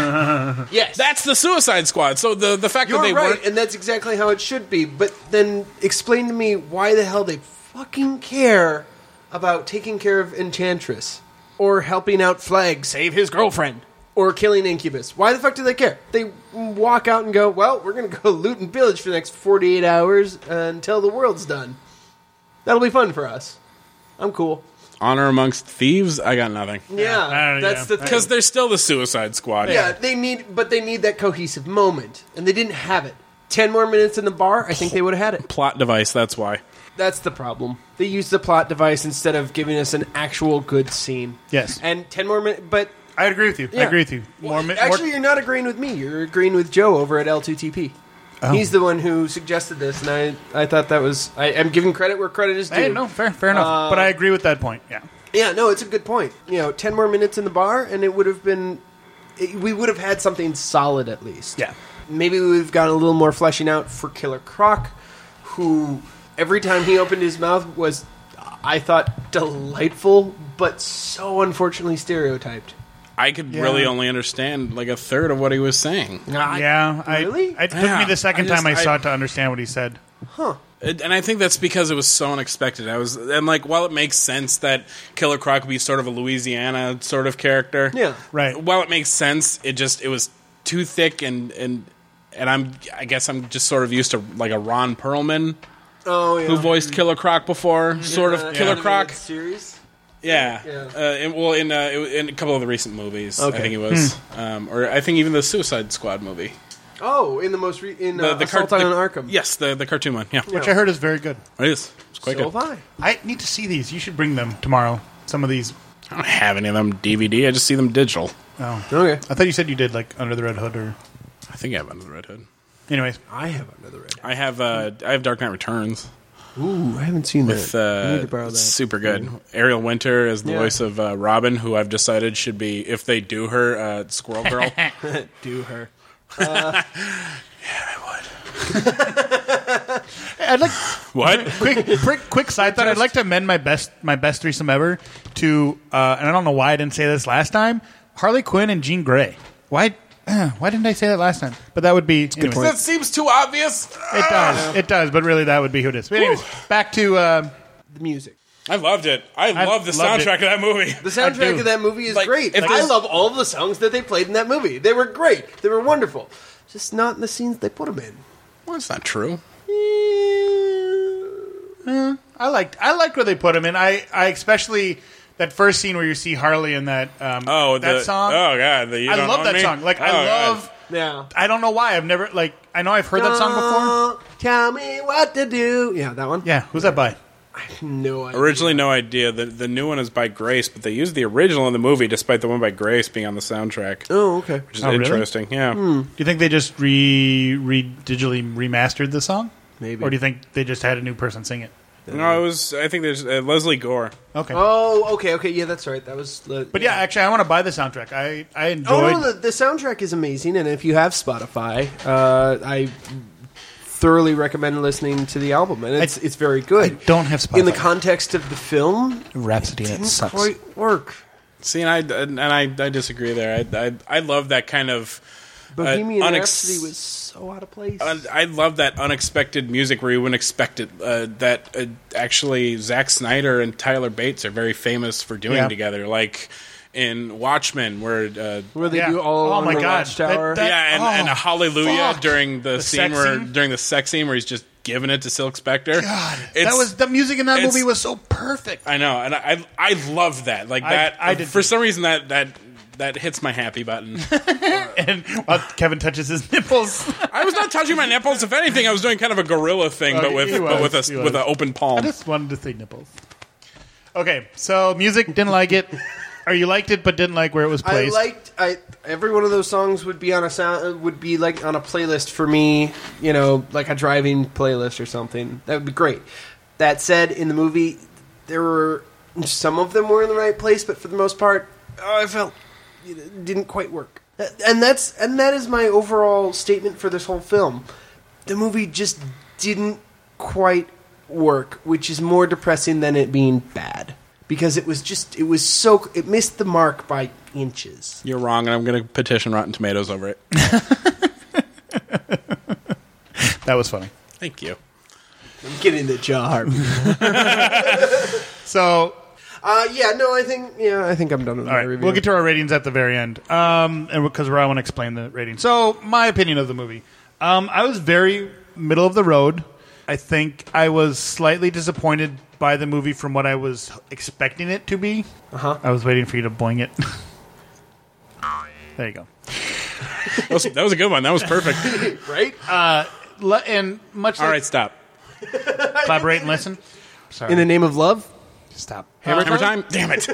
Yes, that's the Suicide Squad. So the fact that they weren't, and that's exactly how it should be. But then explain to me why the hell they fucking care about taking care of Enchantress. Or helping out Flag save his girlfriend. Or killing Incubus. Why the fuck do they care? They walk out and go, well, we're going to go loot and pillage for the next 48 hours until the world's done. That'll be fun for us. I'm cool. Honor amongst thieves? I got nothing. Yeah, that's the thing. Because they're still the Suicide Squad. Yeah, they need that cohesive moment. And they didn't have it. 10 more minutes in the bar, I think they would have had it. Plot device, that's why. That's the problem. They used the plot device instead of giving us an actual good scene. Yes. And 10 more minutes, but... I agree with you. Yeah. I agree with you. Actually, you're not agreeing with me. You're agreeing with Joe over at L2TP. Oh. He's the one who suggested this, and I thought that was... I'm giving credit where credit is due. Hey, no, fair enough. But I agree with that point, yeah. Yeah, no, it's a good point. 10 more minutes in the bar, and it would have been... We would have had something solid, at least. Yeah. Maybe we would have gotten a little more fleshing out for Killer Croc, who... Every time he opened his mouth was, I thought, delightful, but so unfortunately stereotyped. I could really only understand like a third of what he was saying. Really? It took me the second time I saw it to understand what he said. Huh. And I think that's because it was so unexpected. While it makes sense that Killer Croc would be sort of a Louisiana sort of character. Yeah. Right. While it makes sense, it was too thick and I guess I'm just sort of used to like a Ron Perlman. Oh, yeah. Who voiced Killer Croc before? Sort of Killer Croc series. Yeah. In a couple of the recent movies, okay. I think it was, or I think even the Suicide Squad movie. Oh, in the most the Assault on Arkham. Yes, the cartoon one. Yeah, which I heard is very good. It is. It's quite good. Have I need to see these. You should bring them tomorrow. Some of these. I don't have any of them DVD. I just see them digital. Oh, okay. I thought you said you did like Under the Red Hood, or I think I have Under the Red Hood. Anyways, I have Under the Red Hood. I have Dark Knight Returns. Ooh, I haven't seen with, that. I need to borrow that. Super good. Ariel Winter is the voice of Robin, who I've decided should be, if they do her, Squirrel Girl. Do her. Yeah, I would. I'd like what? Quick side thought. I'd like to amend my best threesome ever to, and I don't know why I didn't say this last time. Harley Quinn and Jean Grey. Why didn't I say that last time? But that would be... That seems too obvious. It does, but really that would be who it is. But anyways, back to... the music. I loved it. I love the soundtrack of that movie. The soundtrack of that movie is great. I love all of the songs that they played in that movie. They were great. They were wonderful. Just not in the scenes they put them in. Well, that's not true. I liked where they put him in. I especially... That first scene where you see Harley in that that song. Oh god, I love that song. Like I love. Yeah. I don't know why I've never I know I've heard that song before. Tell me what to do. Yeah, that one. Yeah, who's that by? I have no idea. Originally, no idea. The new one is by Grace, but they used the original in the movie, despite the one by Grace being on the soundtrack. Oh, okay. Which is interesting. Really? Yeah. Do you think they just digitally remastered the song? Maybe. Or do you think they just had a new person sing it? No, it was. I think there's Leslie Gore. Okay. Oh, okay. Yeah, that's right. That was. But yeah, actually, I want to buy the soundtrack. I enjoyed. Oh, no, the soundtrack is amazing, and if you have Spotify, I thoroughly recommend listening to the album, and it's very good. I don't have Spotify. In the context of the film, Rhapsody, it didn't sucks. quite work. See, and I disagree there. I love that kind of Bohemian Rhapsody was so out of place. I love that unexpected music where you wouldn't expect it. Actually, Zack Snyder and Tyler Bates are very famous for doing together. Like in Watchmen, where they do all on the Watchtower. And a Hallelujah during the scene during the sex scene where he's just giving it to Silk Spectre. God, the music in that movie was so perfect. I know, and I love that. Like that. I did for some reason that hits my happy button. And Kevin touches his nipples. I was not touching my nipples. If anything, I was doing kind of a gorilla thing, but with an open palm. I just wanted to say nipples. Okay, so music, didn't like it. Or you liked it but didn't like where it was placed. Every one of those songs would be on a like on a playlist for me, like a driving playlist or something. That would be great. That said, in the movie, some of them were in the right place, but for the most part, I felt it didn't quite work. And that is my overall statement for this whole film. The movie just didn't quite work, which is more depressing than it being bad. Because it missed the mark by inches. You're wrong, and I'm going to petition Rotten Tomatoes over it. That was funny. Thank you. I'm getting the jar. So, I think I'm done with my review. We'll get to our ratings at the very end, and because I want to explain the rating. So, my opinion of the movie, I was very middle of the road. I think I was slightly disappointed by the movie from what I was expecting it to be. I was waiting for you to boing it. There you go. That was a good one. That was perfect. Right? And much. All right, stop. Collaborate and listen. Sorry. In the name of love? Stop. Hammer time? Damn it.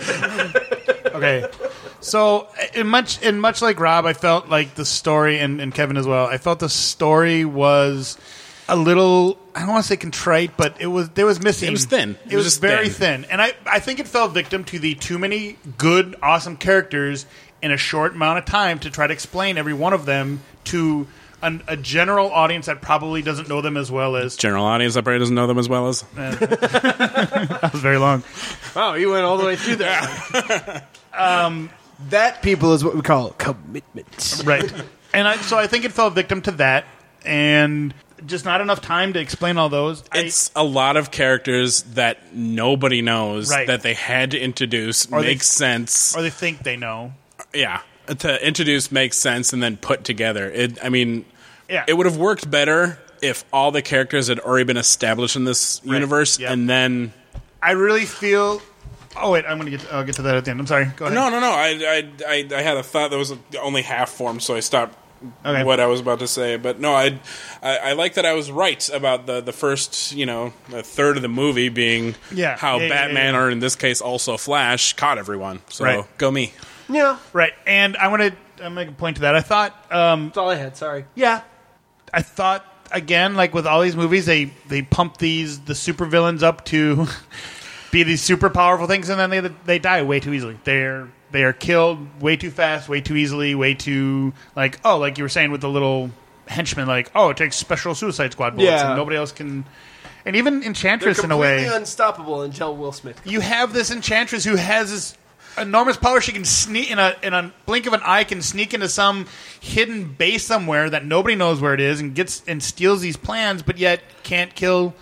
Okay. So, in much like Rob, I felt like the story, and Kevin as well, I felt the story was a little, I don't want to say contrite, but there was missing. It was thin. It was just very thin. And I think it fell victim to the too many good, awesome characters in a short amount of time to try to explain every one of them to a general audience that probably doesn't know them as well as... General audience that probably doesn't know them as well as... That was very long. Wow, you went all the way through that. That, people, is what we call commitment. Right. And so I think it fell victim to that, and just not enough time to explain all those. It's a lot of characters that nobody knows that they had to introduce, makes sense. Or they think they know. Yeah. To introduce makes sense and then put together. It would have worked better if all the characters had already been established in this universe, and then... I really feel... Oh, wait, I'll get to that at the end. I'm sorry. Go ahead. No. I had a thought that was only half formed, so I stopped what I was about to say. But no, I like that I was right about the first, a third of the movie being how Batman, or in this case also Flash, caught everyone. So go me. Yeah. Right. And I want to make a point to that. I thought... That's all I had, sorry. Yeah. I thought, again, like with all these movies, they pump the supervillains up to be these super powerful things, and then they die way too easily. They are killed way too fast, way too easily, way too... like you were saying with the little henchman, it takes special Suicide Squad bullets, and nobody else can... And even Enchantress, in a way... They're completely unstoppable until Will Smith. You have this Enchantress who has this enormous power. She can sneak in a blink of an eye, can sneak into some hidden base somewhere that nobody knows where it is, and steals these plans, but yet can't kill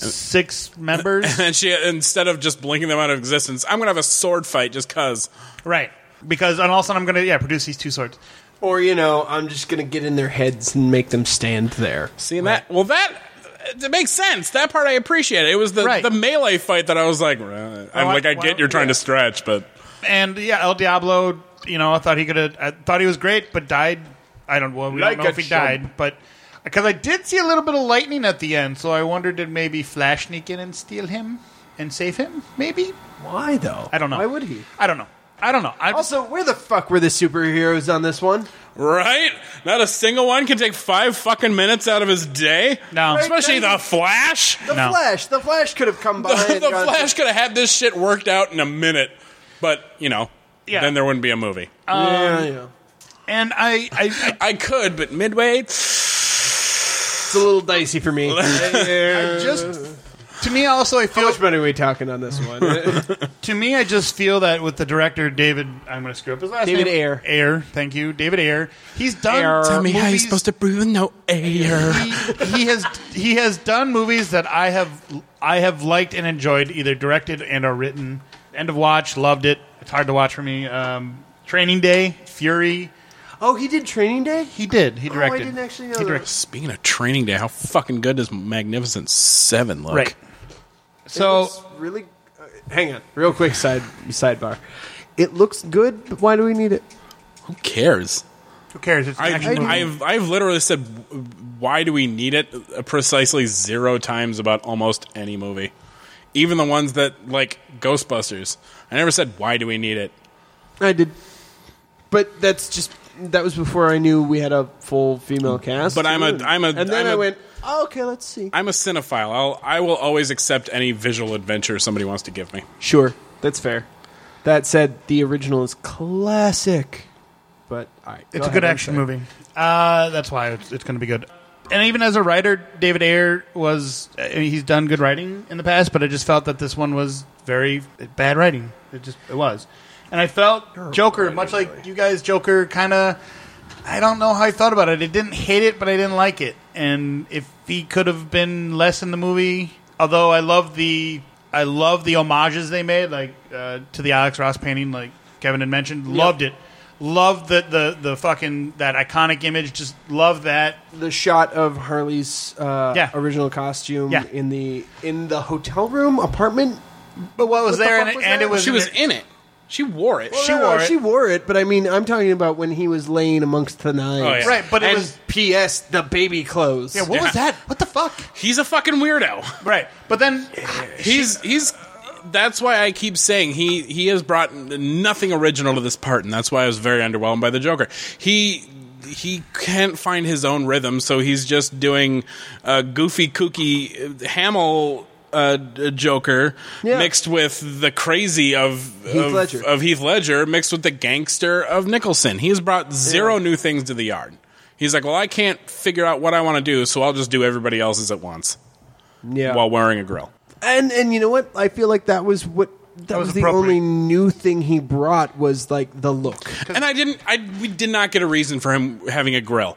6 members. And she, instead of just blinking them out of existence, I'm gonna have a sword fight just cause. Right, because and all of a sudden I'm gonna produce these 2 swords. Or I'm just gonna get in their heads and make them stand there. See that? Well, that makes sense. That part I appreciate. It was the melee fight that I was like, I get you're trying to stretch, but. And El Diablo, I thought he was great, but died. We don't know if he died, but because I did see a little bit of lightning at the end, so I wondered did maybe Flash sneak in and steal him? and save him, maybe? Why, though? I don't know. Why would he? I don't know. Also, where the fuck were the superheroes on this one? Right? Not a single one can take 5 fucking minutes out of his day? No. Right, Especially the Flash? The Flash could have come by. The Flash could have had this shit worked out in a minute. But, then there wouldn't be a movie. Yeah. And I could, but midway... It's a little dicey for me. To me, also, I feel... How much money are we talking on this one? To me, I just feel that with the director, David... I'm going to screw up his last name. David Ayer. Ayer, thank you. David Ayer. He's done Tell me movies, how you're supposed to breathe with no air. He has done movies that I have liked and enjoyed, either directed and or written. End of Watch, loved it. It's hard to watch for me. Training Day, Fury... Oh, he did Training Day? He did. He directed. I didn't actually know that. Speaking of Training Day, how fucking good does Magnificent 7 look? Right. So really, hang on, real quick sidebar. It looks good, but why do we need it? Who cares? Who cares? It's an action movie. I've literally said, why do we need it? Precisely 0 times about almost any movie, even the ones that like Ghostbusters. I never said why do we need it. I did, but that was before I knew we had a full female cast. But and then I went, oh, okay, let's see. I'm a cinephile. I will always accept any visual adventure somebody wants to give me. Sure, that's fair. That said, the original is classic. But all right, it's a good action movie. That's why it's going to be good. And even as a writer, David Ayer he's done good writing in the past, but I just felt that this one was very bad writing. It was. And I felt Joker, much like you guys, Joker, kind of, I don't know how I thought about it. I didn't hate it, but I didn't like it. And if he could have been less in the movie, although I love the homages they made, like to the Alex Ross painting, like Kevin had mentioned. Loved it. Loved the fucking, that iconic image. Just love that. The shot of Harley's original costume in the hotel room apartment. But what was there, and it was she was in it. She wore it. Well, she wore it, but I mean, I'm talking about when he was laying amongst the knives. Oh, yeah. Right, but it was... P.S. the baby clothes. Yeah, what was that? What the fuck? He's a fucking weirdo. Right, but then... He's... That's why I keep saying he has brought nothing original to this part, and that's why I was very underwhelmed by the Joker. He can't find his own rhythm, so he's just doing goofy, kooky Hamill... Joker mixed with the crazy of Heath Ledger mixed with the gangster of Nicholson. He's brought 0 new things to the yard. He's like, well, I can't figure out what I want to do, so I'll just do everybody else's at once. Yeah, while wearing a grill. And you know what? I feel like that was the only new thing he brought was like the look. And we did not get a reason for him having a grill.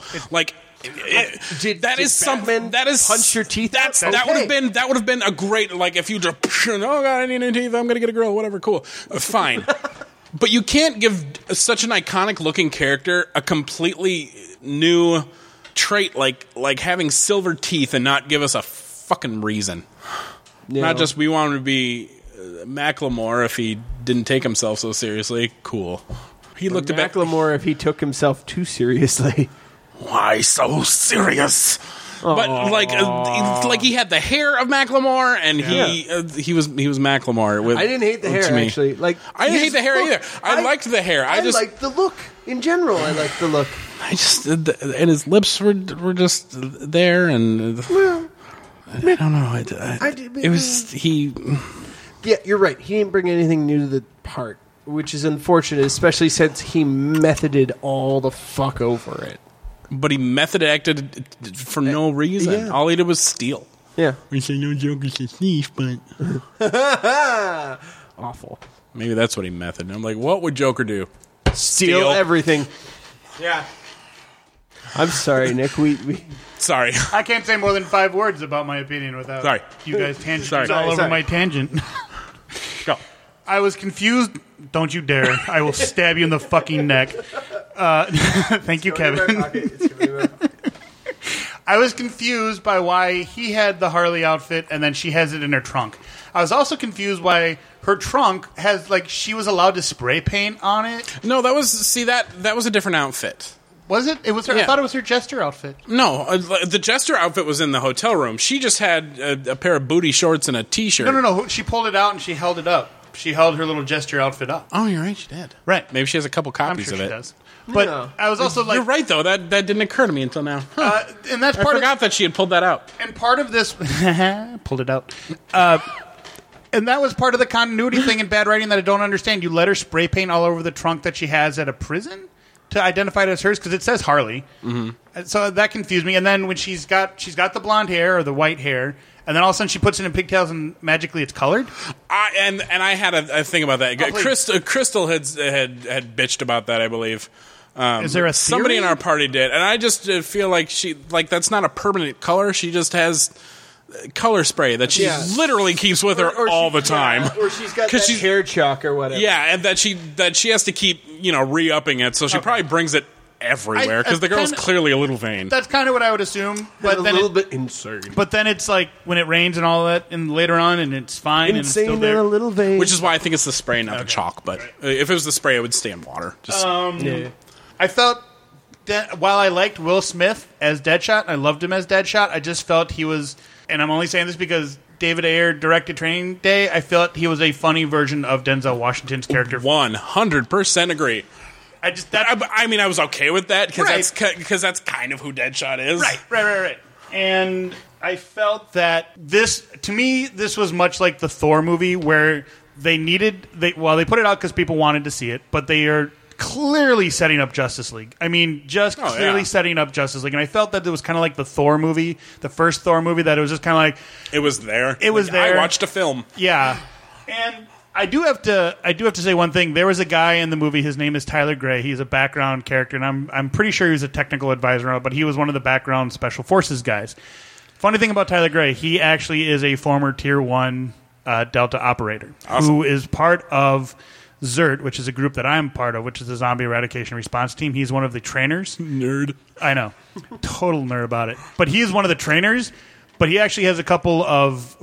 That is punch your teeth. That would have been a great, like, if you just oh god, I need new teeth, I'm gonna get a grill, whatever, cool, fine. But you can't give such an iconic looking character a completely new trait like having silver teeth and not give us a fucking reason. Not just we want him to be Macklemore if he didn't take himself so seriously. Cool. He looked a bit Macklemore if he took himself too seriously. Why so serious? But like he had the hair of Macklemore, and he was Macklemore. I didn't hate the hair actually. Like I didn't hate the hair either. I liked the hair. I just liked the look in general. I liked the look. And his lips were just there, and I don't know. It was he. Yeah, you're right. He didn't bring anything new to the part, which is unfortunate, especially since he methoded all the fuck over it. But he method acted for no reason. Yeah. All he did was steal. Yeah. We say no Joker's a thief, but awful. Maybe that's what he method. And I'm like, what would Joker do? Steal everything. Yeah. I'm sorry, Nick. We Sorry. I can't say more than 5 words about my opinion without you guys tangent all over my tangent. Go. I was confused. Don't you dare. I will stab you in the fucking neck. Thank you, Kevin. I was confused by why he had the Harley outfit and then she has it in her trunk. I was also confused why her trunk has, like, she was allowed to spray paint on it. No, that was a different outfit. Was it? It was her. Yeah. I thought it was her jester outfit. No, the jester outfit was in the hotel room. She just had a pair of booty shorts and a T-shirt. No. She pulled it out and she held it up. She held her little jester outfit up. Oh, you're right. She did. Right. Maybe she has a couple copies I'm sure of she it. does. But I was also like, you're right though. That didn't occur to me until now. Huh. And that's I part forgot that she had pulled that out. And part of this pulled it out. And that was part of the continuity thing in bad writing that I don't understand. You let her spray paint all over the trunk that she has at a prison to identify it as hers because it says Harley. Mm-hmm. So that confused me. And then when she's got the blonde hair or the white hair, and then all of a sudden she puts it in pigtails and magically it's colored. And I had a thing about that. Crystal had bitched about that, I believe. Is there a theory? Somebody in our party did, and I just feel like that's not a permanent color. She just has color spray that she literally keeps with her all the time. Or she's got that hair chalk or whatever. Yeah, and that she has to keep re-upping it, so she probably brings it everywhere because the girl's clearly a little vain. That's kind of what I would assume, but and then a little bit insane. But then it's like when it rains and all that, and later on, and it's fine. Insane and it's still there. and a little vain. Which is why I think it's the spray, not the chalk. But if it was the spray, it would stay in water. I felt that while I liked Will Smith as Deadshot, I loved him as Deadshot. I just felt he was, and I'm only saying this because David Ayer directed Training Day. I felt he was a funny version of Denzel Washington's character. 100% agree. I was okay with that because that's kind of who Deadshot is. Right. And I felt that this was much like the Thor movie where they put it out because people wanted to see it, but they are clearly setting up Justice League. I mean, clearly setting up Justice League. And I felt that it was kind of like the Thor movie, the first Thor movie, that it was just kind of like... It was there. I watched a film. Yeah. And I do have to say one thing. There was a guy in the movie, his name is Tyler Gray. He's a background character, and I'm pretty sure he was a technical advisor, but he was one of the background Special Forces guys. Funny thing about Tyler Gray, he actually is a former Tier 1 Delta operator who is part of ZERT, which is a group that I'm part of, which is the Zombie Eradication Response Team. He's one of the trainers. Nerd. I know. Total nerd about it. But he is one of the trainers, but he actually has a couple of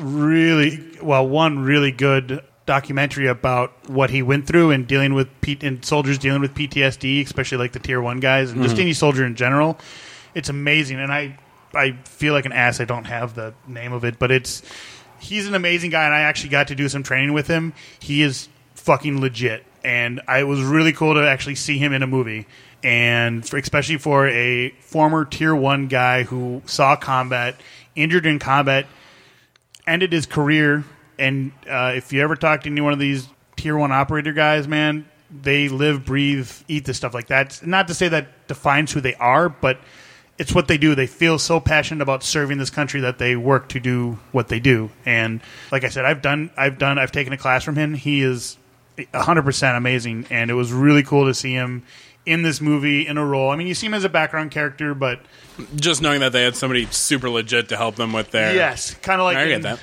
one really good documentary about what he went through and dealing with soldiers dealing with PTSD, especially like the Tier 1 guys, and just any soldier in general. It's amazing, and I feel like an ass I don't have the name of it, but he's an amazing guy, and I actually got to do some training with him. He is fucking legit, and it was really cool to actually see him in a movie, and especially for a former Tier 1 guy who saw combat, injured in combat, ended his career. And if you ever talk to any one of these Tier 1 operator guys, man, they live, breathe, eat this stuff like that. Not to say that defines who they are, but it's what they do. They feel so passionate about serving this country that they work to do what they do. And like I said, I've taken a class from him. He is 100% amazing, and it was really cool to see him in this movie in a role. I mean, you see him as a background character, but just knowing that they had somebody super legit to help them with their kind of like I get that.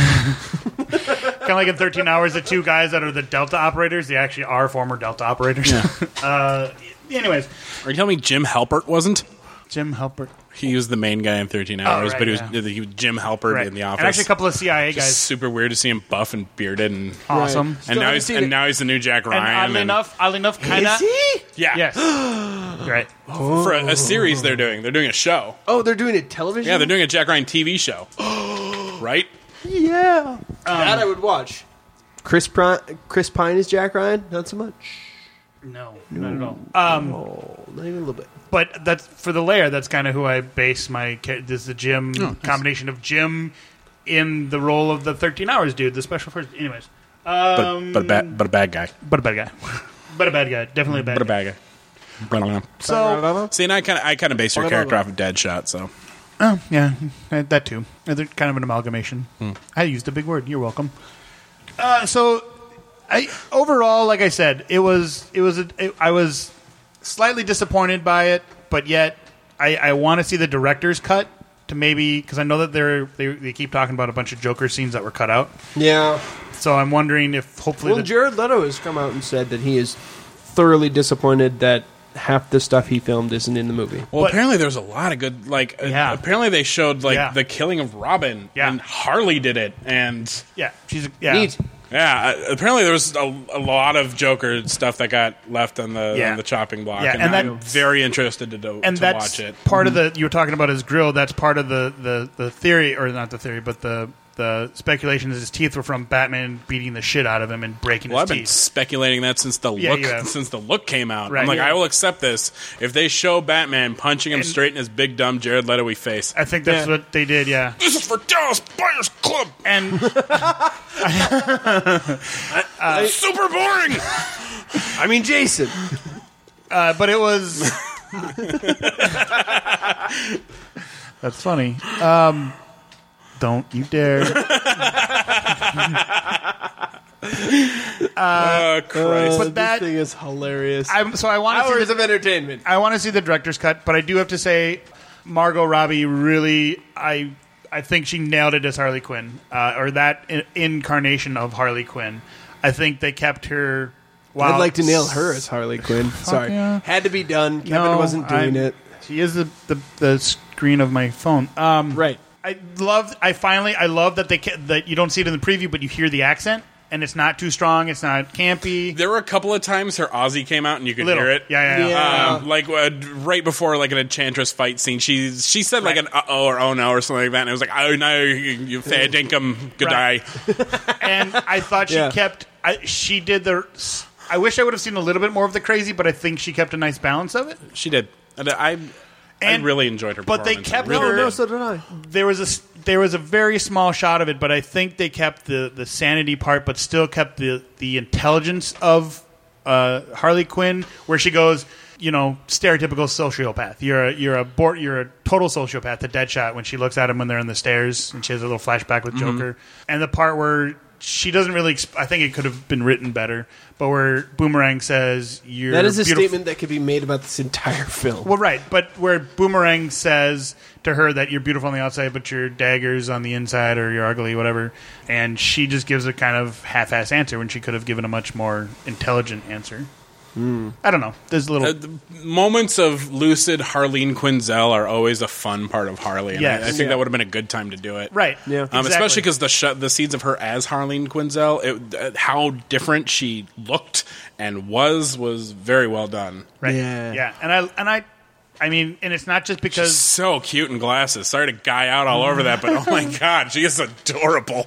Kind of like in 13 Hours, the two guys that are the Delta operators, they actually are former Delta operators. Yeah. Anyways, are you telling me Jim Halpert wasn't? Jim Halpert. He was the main guy in 13 Hours, but he was Jim Halpert in The Office. And actually a couple of CIA guys. Just super weird to see him buff and bearded and awesome. And now he's the new Jack Ryan. And oddly enough, kind of. Is he? Yeah. Yes. Right. For a series they're doing a show. Oh, they're doing a television? Yeah, they're doing a Jack Ryan TV show. Right? Yeah. That I would watch. Chris Pine is Jack Ryan? Not so much. No, not at all. Not even a little bit. But that's for the layer. That's kind of who I base my. This is the Jim combination of Jim in the role of the 13 Hours dude, the special force. Anyways, but a bad guy. But a bad guy. Definitely a bad. But a bad guy. So see, and I kind of base your character off of Deadshot. So. Oh yeah, that too. They're kind of an amalgamation. I used a big word. You're welcome. Overall, like I said, I was slightly disappointed by it, but yet I want to see the director's cut to maybe, because I know that they keep talking about a bunch of Joker scenes that were cut out. Yeah. So I'm wondering if hopefully... Well, Jared Leto has come out and said that he is thoroughly disappointed that half the stuff he filmed isn't in the movie. Well, apparently there's a lot of good, apparently they showed, the killing of Robin, and Harley did it, and... Yeah, she's... Neat. Yeah, apparently there was a lot of Joker stuff that got left on the chopping block, and I'm very interested to watch it. Part of the you were talking about his grill. That's part of the theory, or not the theory, but the speculation is his teeth were from Batman beating the shit out of him and breaking his teeth. I've been speculating that since the look came out. Right. I'm like, I will accept this if they show Batman punching him straight in his big dumb Jared Leto-y face. I think that's what they did. Yeah, this is for Dallas Buyers Club, and super boring. I mean, Jason, but it was. That's funny. Don't you dare. Christ. But this thing is hilarious. I want hours of entertainment. I want to see the director's cut, but I do have to say, Margot Robbie really, I think she nailed it as Harley Quinn, or that incarnation of Harley Quinn. I think they kept her. I'd like to nail her as Harley Quinn. Sorry, had to be done. Kevin wasn't doing it. She is the screen of my phone. Right. I love that that you don't see it in the preview, but you hear the accent, and it's not too strong. It's not campy. There were a couple of times her Aussie came out, and you could hear it. Yeah. Like right before like an Enchantress fight scene, she said like an uh-oh or oh no or something like that, and it was like, oh no, you fair dinkum, good day. And I thought she kept. She did the. I wish I would have seen a little bit more of the crazy, but I think she kept a nice balance of it. She did. I really enjoyed her performance. But they kept her. No, so did I. There was a very small shot of it, but I think they kept the sanity part, but still kept the intelligence of Harley Quinn, where she goes, stereotypical sociopath. You're a total sociopath to Deadshot when she looks at him when they're in the stairs, and she has a little flashback with Joker, and the part where she doesn't really. I think it could have been written better, but where Boomerang says you're. That is a statement that could be made about this entire film. Well, right, but where Boomerang says to her that you're beautiful on the outside, but you're daggers on the inside, or you're ugly, whatever, and she just gives a kind of half-ass answer when she could have given a much more intelligent answer. I don't know. There's little moments of lucid Harleen Quinzel are always a fun part of Harley. And I think that would have been a good time to do it. Right. Yeah. Exactly. Especially because the scenes of her as Harleen Quinzel, how different she looked and was very well done. Right. Yeah. And I mean, and it's not just because she's so cute in glasses. Sorry to guy out all over that, but oh my god, she is adorable.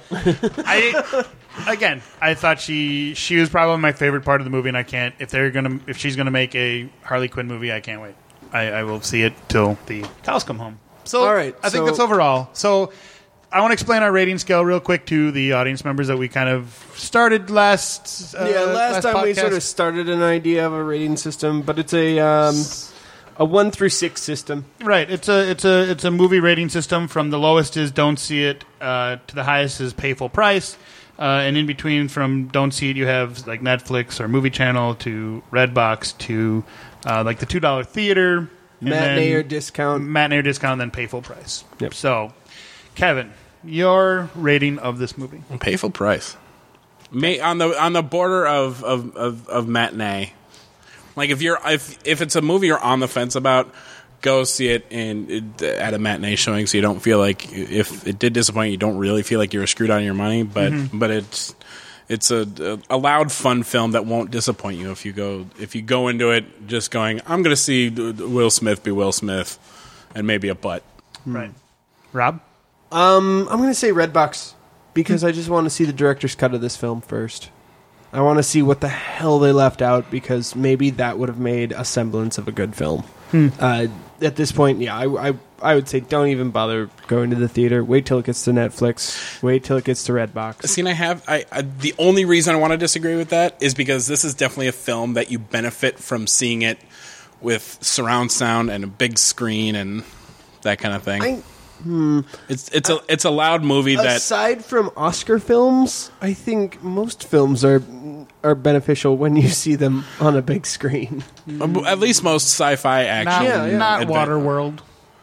I thought she was probably my favorite part of the movie, and I can't. If she's gonna make a Harley Quinn movie, I can't wait. I will see it till the cows come home. So, all right, I think that's overall. So, I want to explain our rating scale real quick to the audience members that we kind of started last. Last time podcast. We sort of started an idea of a rating system, but it's a 1 through 6 system. Right. It's a movie rating system. From the lowest is don't see it to the highest is pay full price. And in between, from don't see it, you have like Netflix or Movie Channel to Redbox to like the $2 theater. Matinee or discount. Matinee or discount, and then pay full price. Yep. So, Kevin, your rating of this movie? Pay full price. On the border of matinee. Like if it's a movie you're on the fence about, go see it at a matinee showing, so you don't feel like if it did disappoint you, don't really feel like you're screwed out of your money. But it's a loud, fun film that won't disappoint you if you go into it just going, I'm going to see Will Smith be Will Smith, and maybe a butt. Right, Rob. I'm going to say Redbox because I just want to see the director's cut of this film first. I want to see what the hell they left out, because maybe that would have made a semblance of a good film. At this point, I would say don't even bother going to the theater. Wait till it gets to Netflix. Wait till it gets to Redbox. See, the only reason I want to disagree with that is because this is definitely a film that you benefit from seeing it with surround sound and a big screen and that kind of thing. It's a loud movie that, aside from Oscar films, I think most films are beneficial when you see them on a big screen. At least most sci-fi action. Not Waterworld.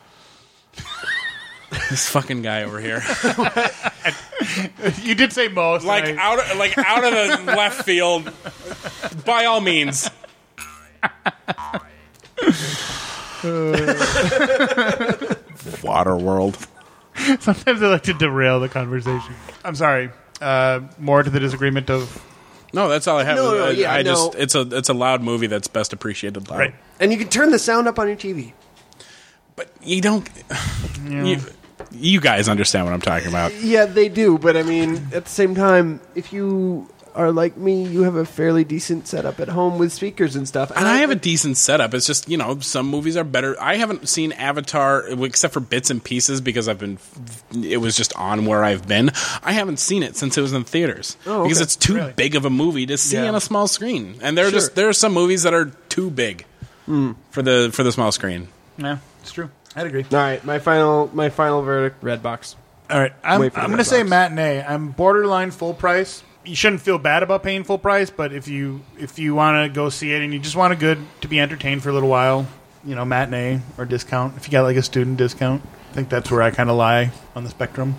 This fucking guy over here. You did say most. Out of the left field. By all means. Waterworld. Sometimes I like to derail the conversation. I'm sorry. More to the disagreement of... No, that's all I have. No, it's a loud movie that's best appreciated loud. Right. And you can turn the sound up on your TV. But you don't... You guys understand what I'm talking about. Yeah, they do. But, I mean, at the same time, if you are like me, you have a fairly decent setup at home with speakers and stuff. And I have a decent setup. It's just, some movies are better. I haven't seen Avatar, except for bits and pieces, because it was just on where I've been. I haven't seen it since it was in theaters. Oh, okay. Because it's too big of a movie to see on a small screen. And there are some movies that are too big for the small screen. Yeah, it's true. I'd agree. All right, my final verdict: Redbox. All right, I'm going to say matinee. I'm borderline full price. You shouldn't feel bad about paying full price, but if you want to go see it and you just want to be entertained for a little while, matinee or discount. If you got like a student discount, I think that's where I kind of lie on the spectrum.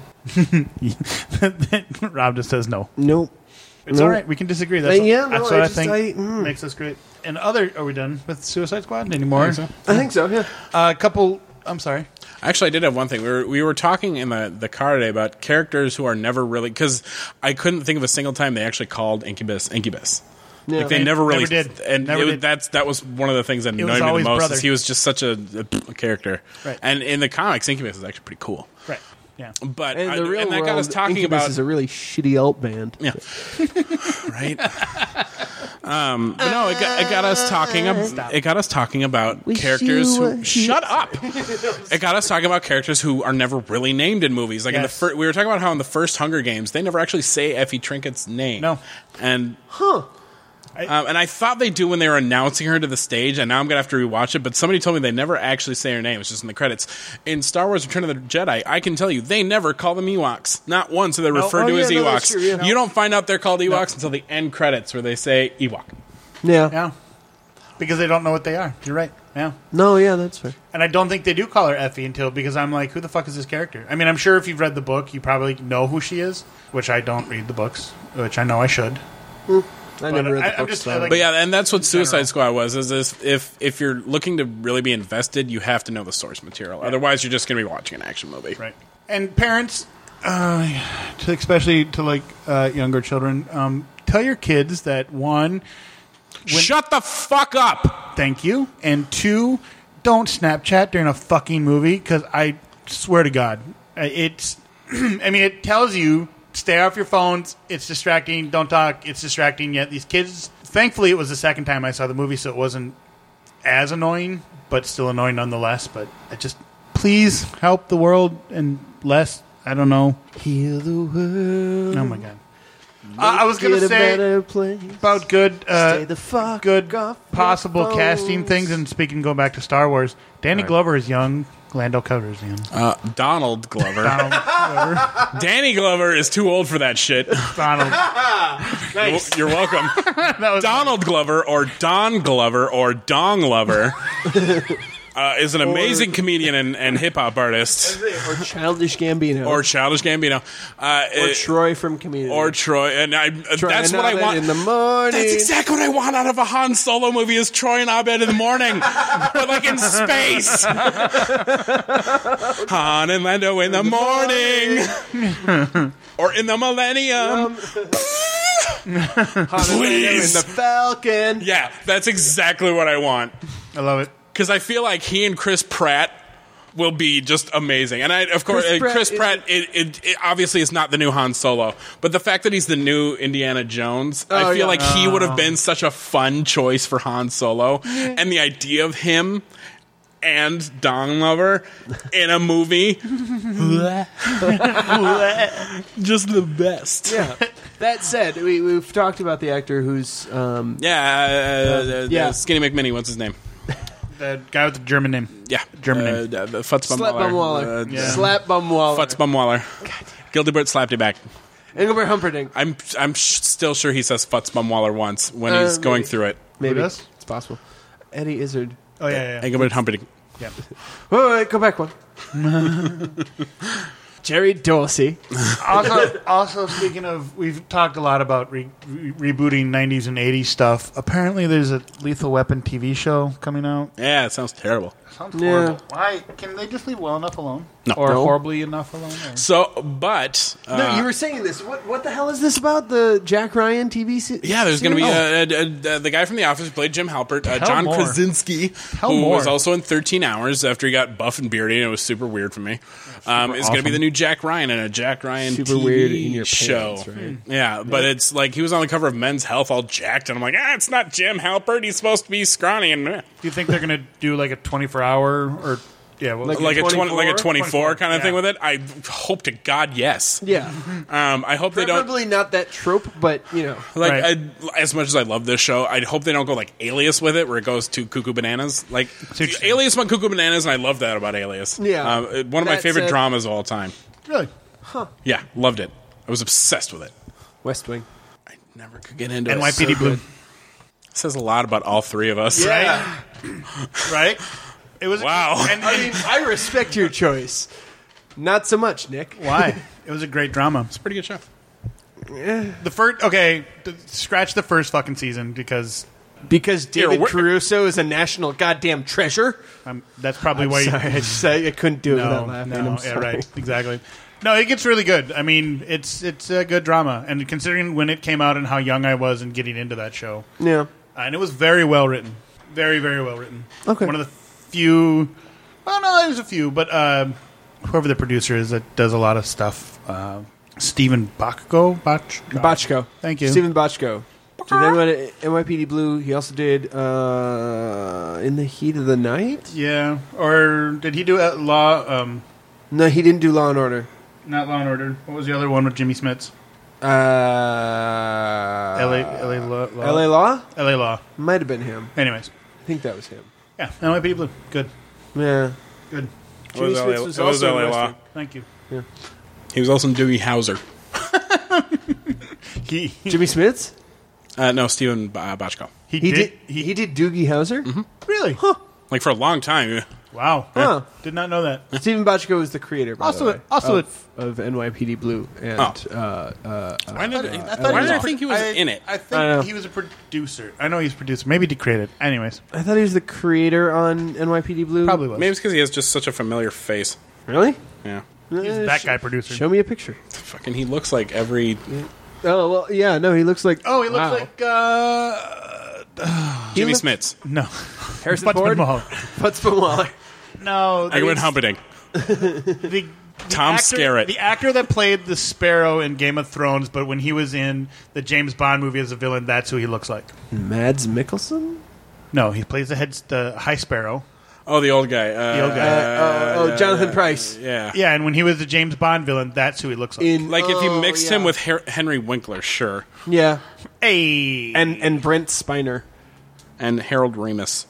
Rob just says no. Nope. It's all right. We can disagree. That's what I think makes us great. And are we done with Suicide Squad anymore? I think so. Yeah. A couple. I'm sorry. Actually, I did have one thing. We were talking in the car today about characters who are never really... Because I couldn't think of a single time they actually called Incubus. Yeah. Like they never really... Never did. And that was one of the things that annoyed me the most. Is he was just such a character. Right. And in the comics, Incubus is actually pretty cool. Right. Yeah. But and the real and that world, got us talking Incubus about... is a really shitty alt band. Yeah. Right? But no, it got us talking. It got us talking about characters who shut up. It got us talking about characters who are never really named in movies. Like we were talking about how in the first Hunger Games they never actually say Effie Trinket's name. No, and and I thought they do when they were announcing her to the stage, and now I'm gonna have to rewatch it. But somebody told me they never actually say her name; it's just in the credits. In Star Wars: Return of the Jedi, I can tell you they never call them Ewoks. Not once are they referred to as Ewoks. True, yeah. You don't find out they're called Ewoks until the end credits, where they say Ewok. Yeah. Because they don't know what they are. You're right. Yeah. No, yeah, that's fair. And I don't think they do call her Effie because I'm like, who the fuck is this character? I mean, I'm sure if you've read the book, you probably know who she is, which I don't read the books, which I know I should. I never read the books. But yeah, and that's what Suicide Squad was. Is if you're looking to really be invested, you have to know the source material. Yeah. Otherwise, you're just going to be watching an action movie. Right. And parents, especially to younger children, tell your kids that shut the fuck up. Thank you. And 2, don't Snapchat during a fucking movie because I swear to God, it's. I mean, it tells you. Stay off your phones. It's distracting. Don't talk. It's distracting. Yet these kids... Thankfully, it was the second time I saw the movie, so it wasn't as annoying, but still annoying nonetheless. But please help the world and less... I don't know. Heal the world. Oh, my God. I was going to say about good possible casting things, and going back to Star Wars, Danny Glover is young. Lando Calrissian. Donald Glover. Danny Glover is too old for that shit. Donald. Nice. You're welcome. Donald Glover or Don Glover or Dong Lover is an amazing comedian and hip-hop artist. Or Childish Gambino. Or Troy from Community. Or Troy. And that's what I want. In the morning. That's exactly what I want out of a Han Solo movie is Troy and Abed in the morning. But like in space. Han and Lando in the morning. Or in the millennium. Please. In the Falcon. Yeah, that's exactly what I want. I love it. Because I feel like he and Chris Pratt will be just amazing. And Chris Pratt, it obviously is not the new Han Solo, but the fact that he's the new Indiana Jones, I feel like he would have been such a fun choice for Han Solo. And the idea of him and Dong Lover in a movie, just the best. Yeah. That said, we've talked about the actor who's Skinny McMinnie. What's his name? The guy with the German name. Yeah. German name. Slapbumwaller. Slapbumwaller. Futzbumwaller. Gildebert slapped it back. Engelbert Humperdinck. I'm still sure he says Futzbumwaller once when he's going through it. Maybe. It's possible. Eddie Izzard. Oh, yeah. Engelbert Humperdinck. Yeah. Wait, go back one. Jerry Dorsey. Also, speaking of, we've talked a lot about rebooting 90s and 80s stuff. Apparently, there's a Lethal Weapon TV show coming out. Yeah, it sounds terrible. Sounds horrible. Why? Can they just leave well enough alone? No. Or No. horribly enough alone? Or? So, but No, you were saying this. What the hell is this about? The Jack Ryan TV series? yeah, there's going to be the guy from The Office who played Jim Halpert, John more. Krasinski, Tell who more. was also in 13 Hours after he got buff and beardy, and it was super weird for me. Is going to be the new Jack Ryan in a Jack Ryan Super TV weird in your show. pants, right? Yeah, but it's like he was on the cover of Men's Health all jacked, and I'm like, it's not Jim Halpert. He's supposed to be scrawny and Do you think they're going to do like a 24-hour or like a 24 kind of thing with it? I hope to God, yes. Yeah. I hope they don't. Probably not that trope, but, Like, Right. as much as I love this show, I hope they don't go like Alias with it, where it goes to Cuckoo Bananas. Like, what you're saying. Alias went Cuckoo Bananas, and I love that about Alias. Yeah. One of my That favorite said- dramas of all time. Really? Yeah, loved it. I was obsessed with it. West Wing. I never could get into it. NYPD So Blue. good. Says a lot about all three of us. Yeah. Right? It was Wow. And, I mean, I respect your choice. Not so much, Nick. why? It was a great drama. It's a pretty good show. The first, scratch the first fucking season because Because David we're- Caruso is a national goddamn treasure. that's probably why. Sorry, I couldn't do it without laughing. I'm yeah, sorry. right, exactly. No, it gets really good. I mean, it's a good drama, and considering when it came out and how young I was and getting into that show, Yeah. and it was very well written, very very well written. Okay. One of the few. Well, no, there's a few, but whoever the producer is that does a lot of stuff. Stephen Bochco. Bochco. Thank you. Stephen Bochco. So then went to NYPD Blue. He also did In the Heat of the Night? Yeah, or did he do Law? No, he didn't do Law and Order. Not Law and Order. What was the other one with Jimmy Smits? LA Law. LA Law? LA Law. Might have been him. Anyways, I think that was him. yeah, NYPD Blue. Good, Yeah. good. It was Jimmy Smits LA, was it was also in LA West Law. Wing. Thank you. He was also in Doogie Howser. He Jimmy Smits? No, Stephen Bochco. He did Doogie Howser? Mm-hmm. Really? Like for a long time. Wow. Huh. Did not know that. Stephen Bochco is the creator, by Also- the way, also of NYPD Blue. And, Why did I think he was in it? I I don't know. think he was a producer. I know he's a producer. Maybe he created. Anyways, I thought he was the creator on NYPD Blue. probably was. Maybe it's because he has just such a familiar face. Really? Yeah. He's that guy producer. Show me a picture. Fucking, he looks like every Oh, well, yeah, no, he looks like... Oh, he looks wow. like Jimmy looks- Smits. no. Harrison Buttsman Ford? Mahal. Putzman Waller. No. Edwin Humperdinck. The Tom actor, Skerritt. the actor that played the Sparrow in Game of Thrones, but when he was in the James Bond movie as a villain, that's who he looks like. Mads Mikkelsen? No, he plays the High Sparrow. Oh, the old guy. The old guy. Jonathan Pryce. Yeah. Yeah, and when he was the James Bond villain, that's who he looks like. In, Like if you mixed him yeah. with Henry Winkler, sure. Yeah. Hey, And Brent Spiner. And Harold Ramis.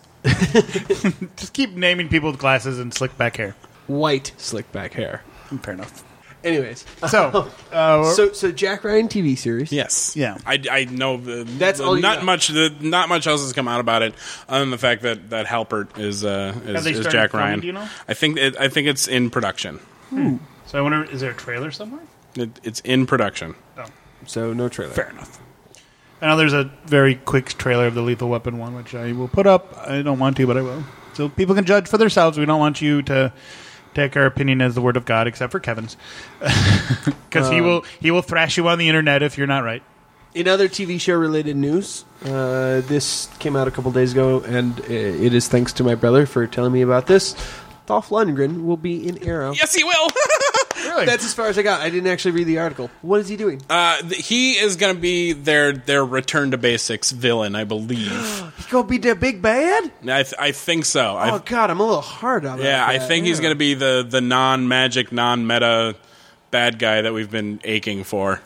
just keep naming people with glasses and slick back hair. White slick back hair. Fair enough. Anyways. So, So Jack Ryan TV series. Yes. Yeah. I know That's all you not got. much not much else has come out about it other than the fact that Halpert is they started Jack filming, Ryan. do you know? I think it's in production. so I wonder, is there a trailer somewhere? It's in production. Oh, So no trailer. fair enough. I know there's a very quick trailer of the Lethal Weapon one, which I will put up. I don't want to, but I will. So people can judge for themselves. We don't want you to take our opinion as the word of God, except for Kevin's, because he will thrash you on the internet if you're not right. In other TV show related news, this came out a couple days ago, and it is thanks to my brother for telling me about this. Dolph Lundgren will be in Arrow. Yes, he will. Really? That's as far as I got. I didn't actually read the article. What is he doing? He is going to be their return to basics villain, I believe. He gonna be the big bad? I think so. Oh God, I'm a little hard on that. Yeah, I think he's going to be the non-magic, non-meta bad guy that we've been aching for.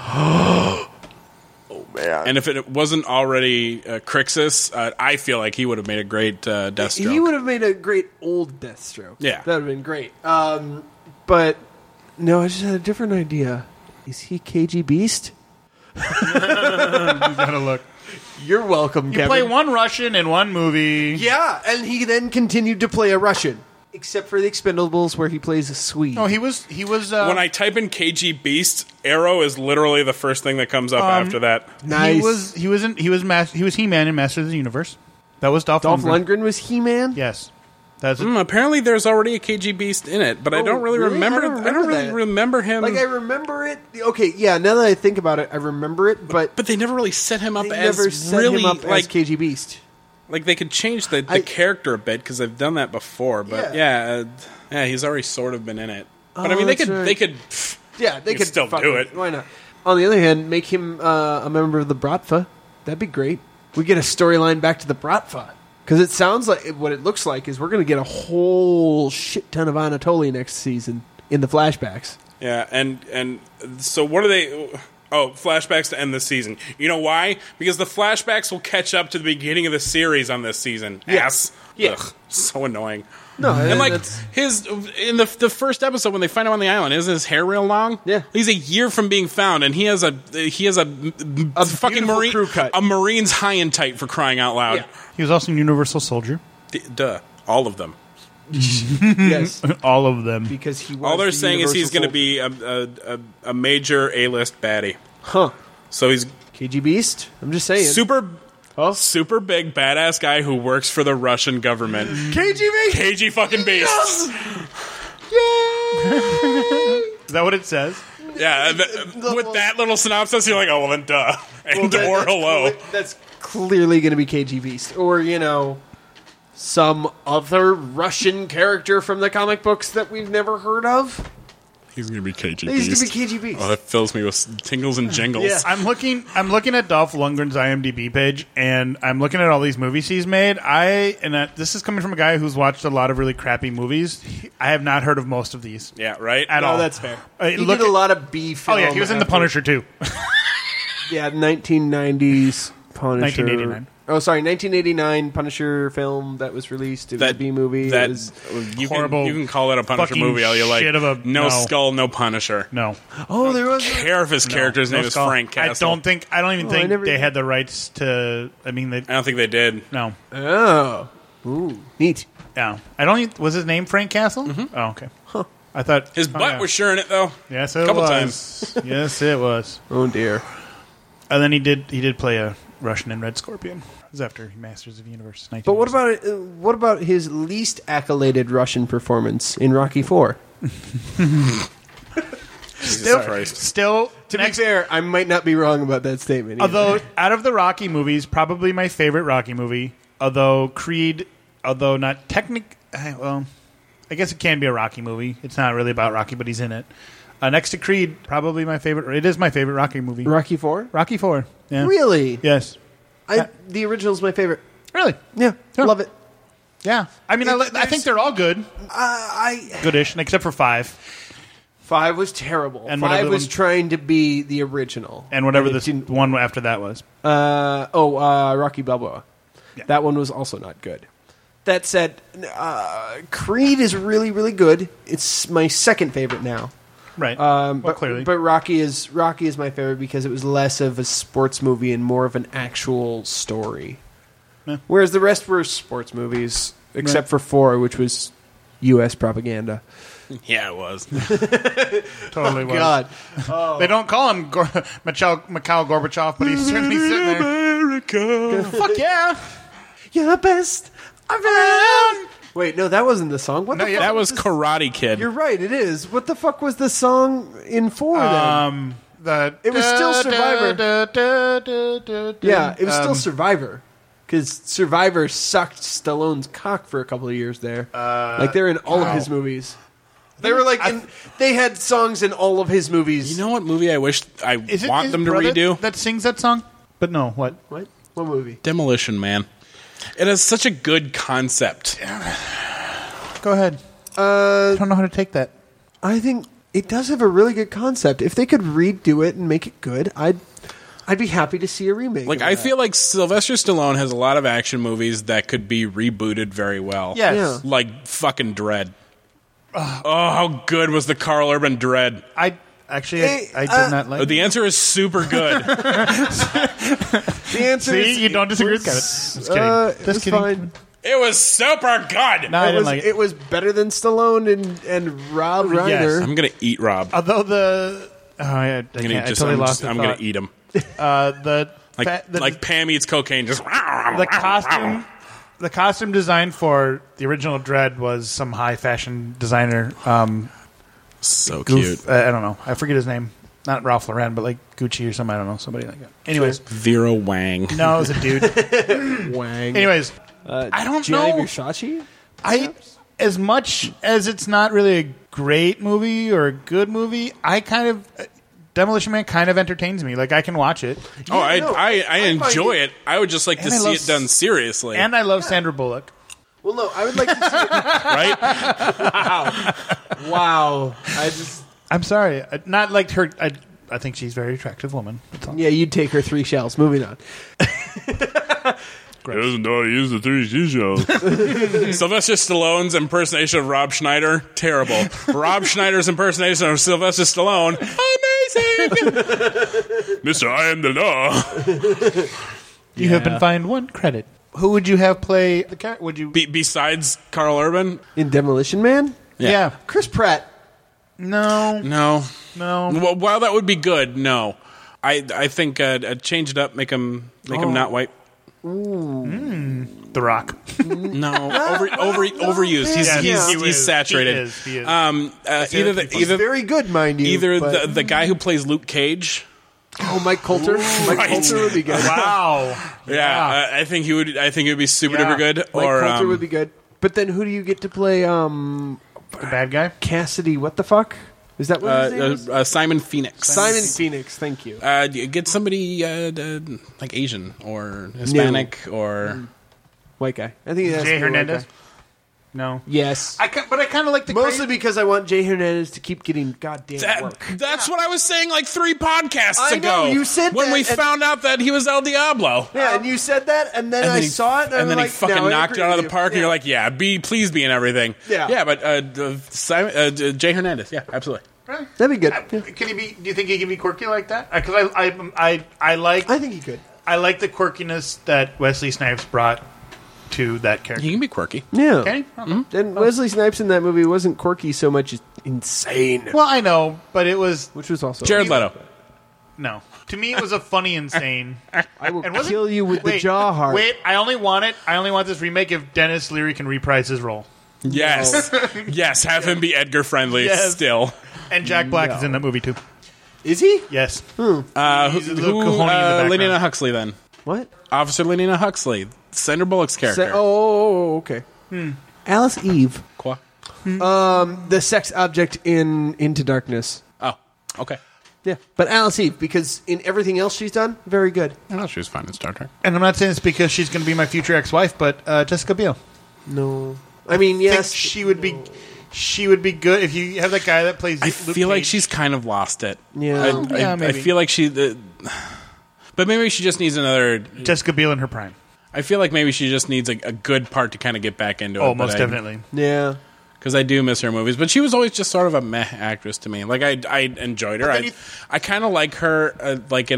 Oh man! And if it wasn't already Crixus, I feel like he would have made a great Deathstroke. He would have made a great old Deathstroke. Yeah. that would have been great. But no, I just had a different idea. Is he KG Beast? You gotta look. You're welcome, You Kevin. play one Russian in one movie. Yeah, and he then continued to play a Russian, except for the Expendables, where he plays a Swede. Oh, he was. when I type in KG Beast, Arrow is literally the first thing that comes up after that. Nice. He was He-Man in Masters of the Universe. That was Dolph Dolph Lundgren. Lundgren was He-Man. Yes. Apparently, there's already a KG Beast in it, but I don't really remember. I don't really remember him. Like I remember it. Okay, yeah. Now that I think about it, I remember it, but they never really set him up as KG Beast. Like they could change the character a bit because they've done that before. But yeah, he's already sort of been in it. But I mean, they could still do it. Why not? On the other hand, make him a member of the Bratva. That'd be great. We get a storyline back to the Bratva. Because it sounds like what it looks like is we're going to get a whole shit ton of Anatoly next season in the flashbacks. Yeah, and so what are they? Oh, flashbacks to end the season. You know why? Because the flashbacks will catch up to the beginning of the series on this season. Yes. Yeah. Ugh, so annoying. No, and like in the first episode when they find him on the island, isn't his hair real long? Yeah, he's a year from being found, and he has a fucking marine crew cut. A Marine's high and tight for crying out loud. Yeah. He was also a Universal Soldier. Duh, all of them. Yes, all of them. Because he was all they're saying is he's going to be a major A-list baddie. Huh? So he's KG Beast. I'm just saying, super big badass guy who works for the Russian government. KG fucking Beast. Yes! Yay! Is that what it says? Yeah, with that little synopsis, you're like, oh, well then duh. And or hello. That's clearly going to be KG Beast. Or, some other Russian character from the comic books that we've never heard of. He's going to be KG Beast. He's going to be KG Beast. Oh, that fills me with tingles and jingles. Yeah. I'm looking at Dolph Lundgren's IMDb page, and I'm looking at all these movies he's made. This is coming from a guy who's watched a lot of really crappy movies. I have not heard of most of these. Yeah, right? At all. That's fair. He did a lot of B film. Oh, yeah, he was in The Punisher, too. Yeah, 1990s Punisher. 1989. Oh, sorry, 1989 Punisher film that was released. It was a B movie. That was horrible. You can call that a Punisher movie all you like. No skull, no Punisher. No. Oh, there was. Care if his character's name is Frank Castle. I don't even think they had the rights to. I don't think they did. No. Oh. Ooh, neat. Yeah. Was his name Frank Castle? Mm-hmm. Oh, okay. Huh. I thought his butt was sure in it though. Yes, it couple was. Times. Yes, it was. Oh dear. And then he did play a Russian in Red Scorpion. It was after Masters of the Universe. But what about his least accoladed Russian performance in Rocky IV? Still, to be fair, I might not be wrong about that statement. Although, out of the Rocky movies, probably my favorite Rocky movie. Although not technic. Well, I guess it can be a Rocky movie. It's not really about Rocky, but he's in it. Next to Creed, probably my favorite. It is my favorite Rocky movie. Rocky IV? Rocky IV. Yeah. Really? Yes. The original's my favorite. Really? Yeah. Sure. Love it. Yeah. I mean, I think they're all good. Goodish, except for 5. 5 was terrible. And 5 was trying to be the original. And whatever the one after that was. Rocky Balboa. Yeah. That one was also not good. That said, Creed is really, really good. It's my second favorite now. Right. But clearly. But Rocky is my favorite because it was less of a sports movie and more of an actual story. Yeah. Whereas the rest were sports movies, except for 4, which was U.S. propaganda. Yeah, it was. Totally was. God. They don't call him Mikhail Gorbachev, but he's certainly sitting there. America. Fuck yeah. You're the best I've ever known. Wait, no, that wasn't the song. What the fuck? That was Karate Kid. You're right, it is. What the fuck was the song in 4 then? It was still Survivor. Yeah, it was still Survivor. Because Survivor sucked Stallone's cock for a couple of years there. They're in all of his movies. They were they had songs in all of his movies. You know what movie I wish I want them to redo? That sings that song? But no, what? What movie? Demolition Man. It has such a good concept. Go ahead. I don't know how to take that. I think it does have a really good concept. If they could redo it and make it good, I'd be happy to see a remake. I feel like Sylvester Stallone has a lot of action movies that could be rebooted very well. Yes. Yeah. Like fucking Dredd. Oh, how good was the Carl Urban Dredd? I did not like it. The answer is super good. The answer is... See, you don't disagree with Kevin. Just kidding. Just kidding. Fine. It was super good. No, I didn't like it. It was better than Stallone and Rob Reiner. Yes. I'm going to eat Rob. Although I totally lost the I'm going to eat him. Like Pam eats cocaine. Just the the costume design for the original Dredd was some high fashion designer. So Goof, cute. I don't know. I forget his name. Not Ralph Lauren, but like Gucci or something. I don't know. Somebody like that. Anyways. Vera Wang. No, it was a dude. Wang. Anyways. I don't Gianni know. Versace? As much as it's not really a great movie or a good movie, Demolition Man kind of entertains me. Like, I can watch it. I enjoy it. I would just like to see it done seriously. And I love Sandra Bullock. Well, no, I would like to see it. Right? Wow. I'm sorry. Not like her. I think she's a very attractive woman. Yeah, you'd take her 3 shells. Moving on. Doesn't know I use the 3 seashells. Sylvester Stallone's impersonation of Rob Schneider, terrible. Rob Schneider's impersonation of Sylvester Stallone, amazing. Mr. I am the law. You have been fined 1 credit. Who would you have play the character? Would you besides Carl Urban? In Demolition Man? Yeah. Chris Pratt. No. Well, while that would be good, no. I think change it up, make him not white. The Rock. No, overused. He's saturated. He is. He's very good, mind you. Either the guy who plays Luke Cage. Oh, Mike Coulter. Mike Coulter would be good. Wow. Yeah, I think he would. I think it would be super duper good. Mike Coulter would be good. But then who do you get to play? The bad guy. Cassidy. What the fuck? Is that what his name is? Simon Phoenix. Simon Phoenix. Thank you. Get somebody like Asian or Hispanic or white guy. I think that's Jay Hernandez. No. Yes. But I kind of like the mostly because I want Jay Hernandez to keep getting goddamn work. That's what I was saying like 3 podcasts ago. You said when that, we found out that he was El Diablo. Yeah, and you said that, and then I saw it, and then he like, fucking knocked it out of the park, and you're like, yeah, please be in everything. Yeah, but Jay Hernandez, yeah, absolutely. Right. That'd be good. Can he be? Do you think he can be quirky like that? Because I like. I think he could. I like the quirkiness that Wesley Snipes brought to that character. He can be quirky. Yeah. Okay. And Wesley Snipes in that movie wasn't quirky so much as insane. Well, I know, but it was. Which was also Jared Leto. No. To me, it was a funny insane. I will kill you with the jaw heart. Wait, I only want this remake if Dennis Leary can reprise his role. Yes. Yes, have him be Edgar Friendly still. And Jack Black is in that movie, too. Is he? Yes. Who Lenina Huxley, then? What? Officer Lenina Huxley. Sandra Bullock's character. Okay. Alice Eve. Quoi? The sex object in Into Darkness. Oh, okay. Yeah, but Alice Eve, because in everything else she's done, very good. I know she was fine in Star Trek. And I'm not saying it's because she's going to be my future ex-wife, but Jessica Biel. No. I mean, yes. She would be good if you have that guy that plays I Luke feel like Cage. she's kind of lost it. Yeah. I feel like she... but maybe she just needs another... Jessica Biel in her prime. I feel like maybe she just needs a good part to kind of get back into it. Oh, most definitely. Yeah. Because I do miss her movies. But she was always just sort of a meh actress to me. Like, I enjoyed her. I kind of like her, like,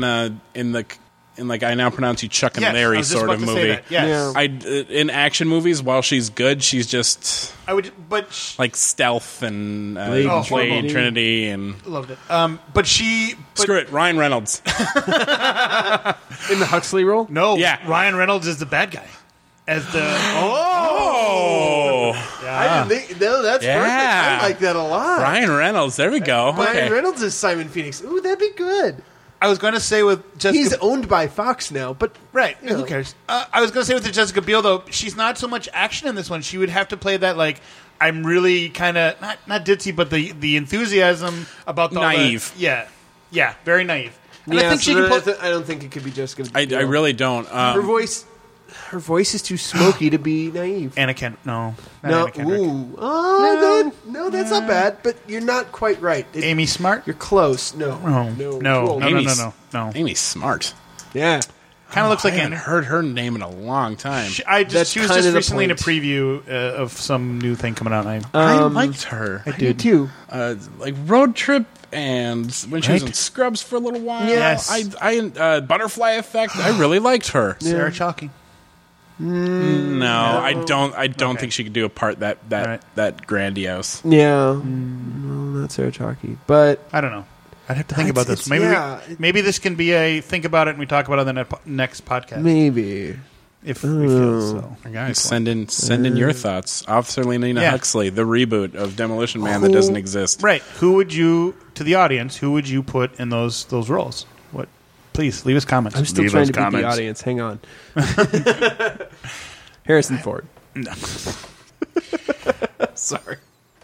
I Now Pronounce You Chuck and Larry sort of movie. Yes. In action movies, while she's good, she's just like Stealth and Blade Trinity and loved it. But screw it, Ryan Reynolds in the Huxley role. No, Ryan Reynolds is the bad guy. As the I didn't think that's perfect. I like that a lot. Ryan Reynolds, there we go. Ryan Reynolds is Simon Phoenix. Ooh, that'd be good. I was going to say with Jessica... He's owned by Fox now, but... Right, who cares? I was going to say with the Jessica Biel, though, she's not so much action in this one. She would have to play that, like, I'm really kind of, not ditzy, but the enthusiasm about the... Naive. Yeah, very naive. And I think she can play... I don't think it could be Jessica Biel. I really don't. Her voice is too smoky to be naive. Anakin, no. Ooh. No, that's not bad, but you're not quite right. Amy Smart? You're close. No. Amy Smart. Yeah. Kind of looks like... I haven't heard her name in a long time. She was just recently in a preview of some new thing coming out. I liked her. I did too. Like Road Trip and when she was in Scrubs for a little while. Yes. I Butterfly Effect. I really liked her. Sarah Chalke. No, I don't think she could do a part that grandiose. Yeah. No, not Sarah Chalke. But I don't know. I'd have to think about this. Maybe this can be a think about it and we talk about it on the next podcast. Maybe. if we feel so. Guys, send in your thoughts. Officer Lenina Huxley, the reboot of Demolition Man that doesn't exist. Right. Who would you, to the audience, who would you put in those roles? What? Please, leave us comments. I'm still leave trying to beat the audience. Hang on. Harrison Ford. No. Sorry.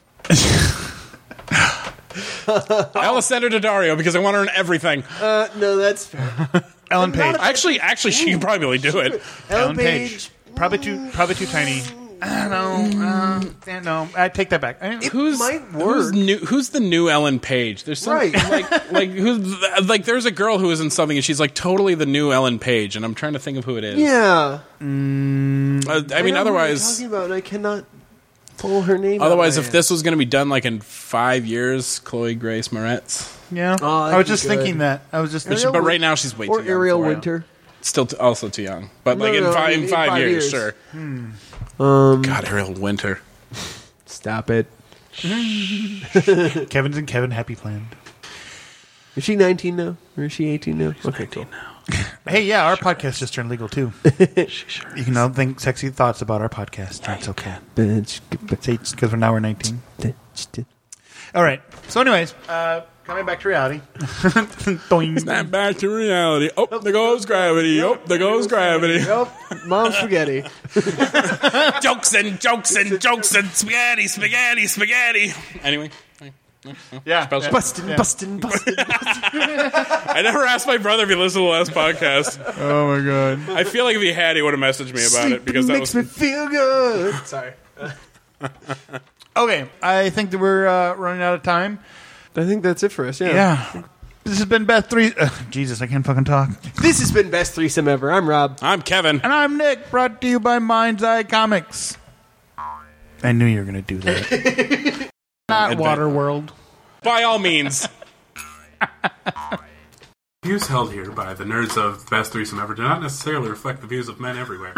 Alessandra Daddario, because I want her in everything. No, that's fair. Ellen Page. Actually, she could probably do it. Ellen Page. Probably too tiny. I don't know. No, I take that back. Who's the new Ellen Page? There's some, there's a girl who is in something and she's like totally the new Ellen Page, and I'm trying to think of who it is. Yeah. I mean, otherwise, talking about, I cannot pull her name. Otherwise, if this was going to be done like in 5 years, Chloe Grace Moretz. Yeah, I was just thinking that. But right now she's way too young. Or Ariel Winter. Still also too young. But in 5 years, sure. God, Ariel Winter. Stop it. Kevin's and Kevin Happy Planned. Is she 19 now? Or is she 18 now? She's 19 now. Hey, yeah, our podcast just turned legal too. You can now think sexy thoughts about our podcast. That's okay. Because we're 19. All right. So anyways, coming back to reality. Snap back to reality. Oh, there goes gravity. Oh, there goes gravity. Yep. Mom spaghetti. Jokes and spaghetti. Anyway. Yeah. Bustin'. I never asked my brother if he listened to the last podcast. Oh my god. I feel like if he had, he would have messaged me about it because that makes me feel good. Sorry. Okay, I think that we're running out of time. I think that's it for us. Yeah. This has been Best Jesus, I can't fucking talk. This has been Best Threesome Ever. I'm Rob. I'm Kevin. And I'm Nick, brought to you by Mind's Eye Comics. I knew you were going to do that. Not Waterworld. By all means. Views held here by the nerds of Best Threesome Ever do not necessarily reflect the views of men everywhere.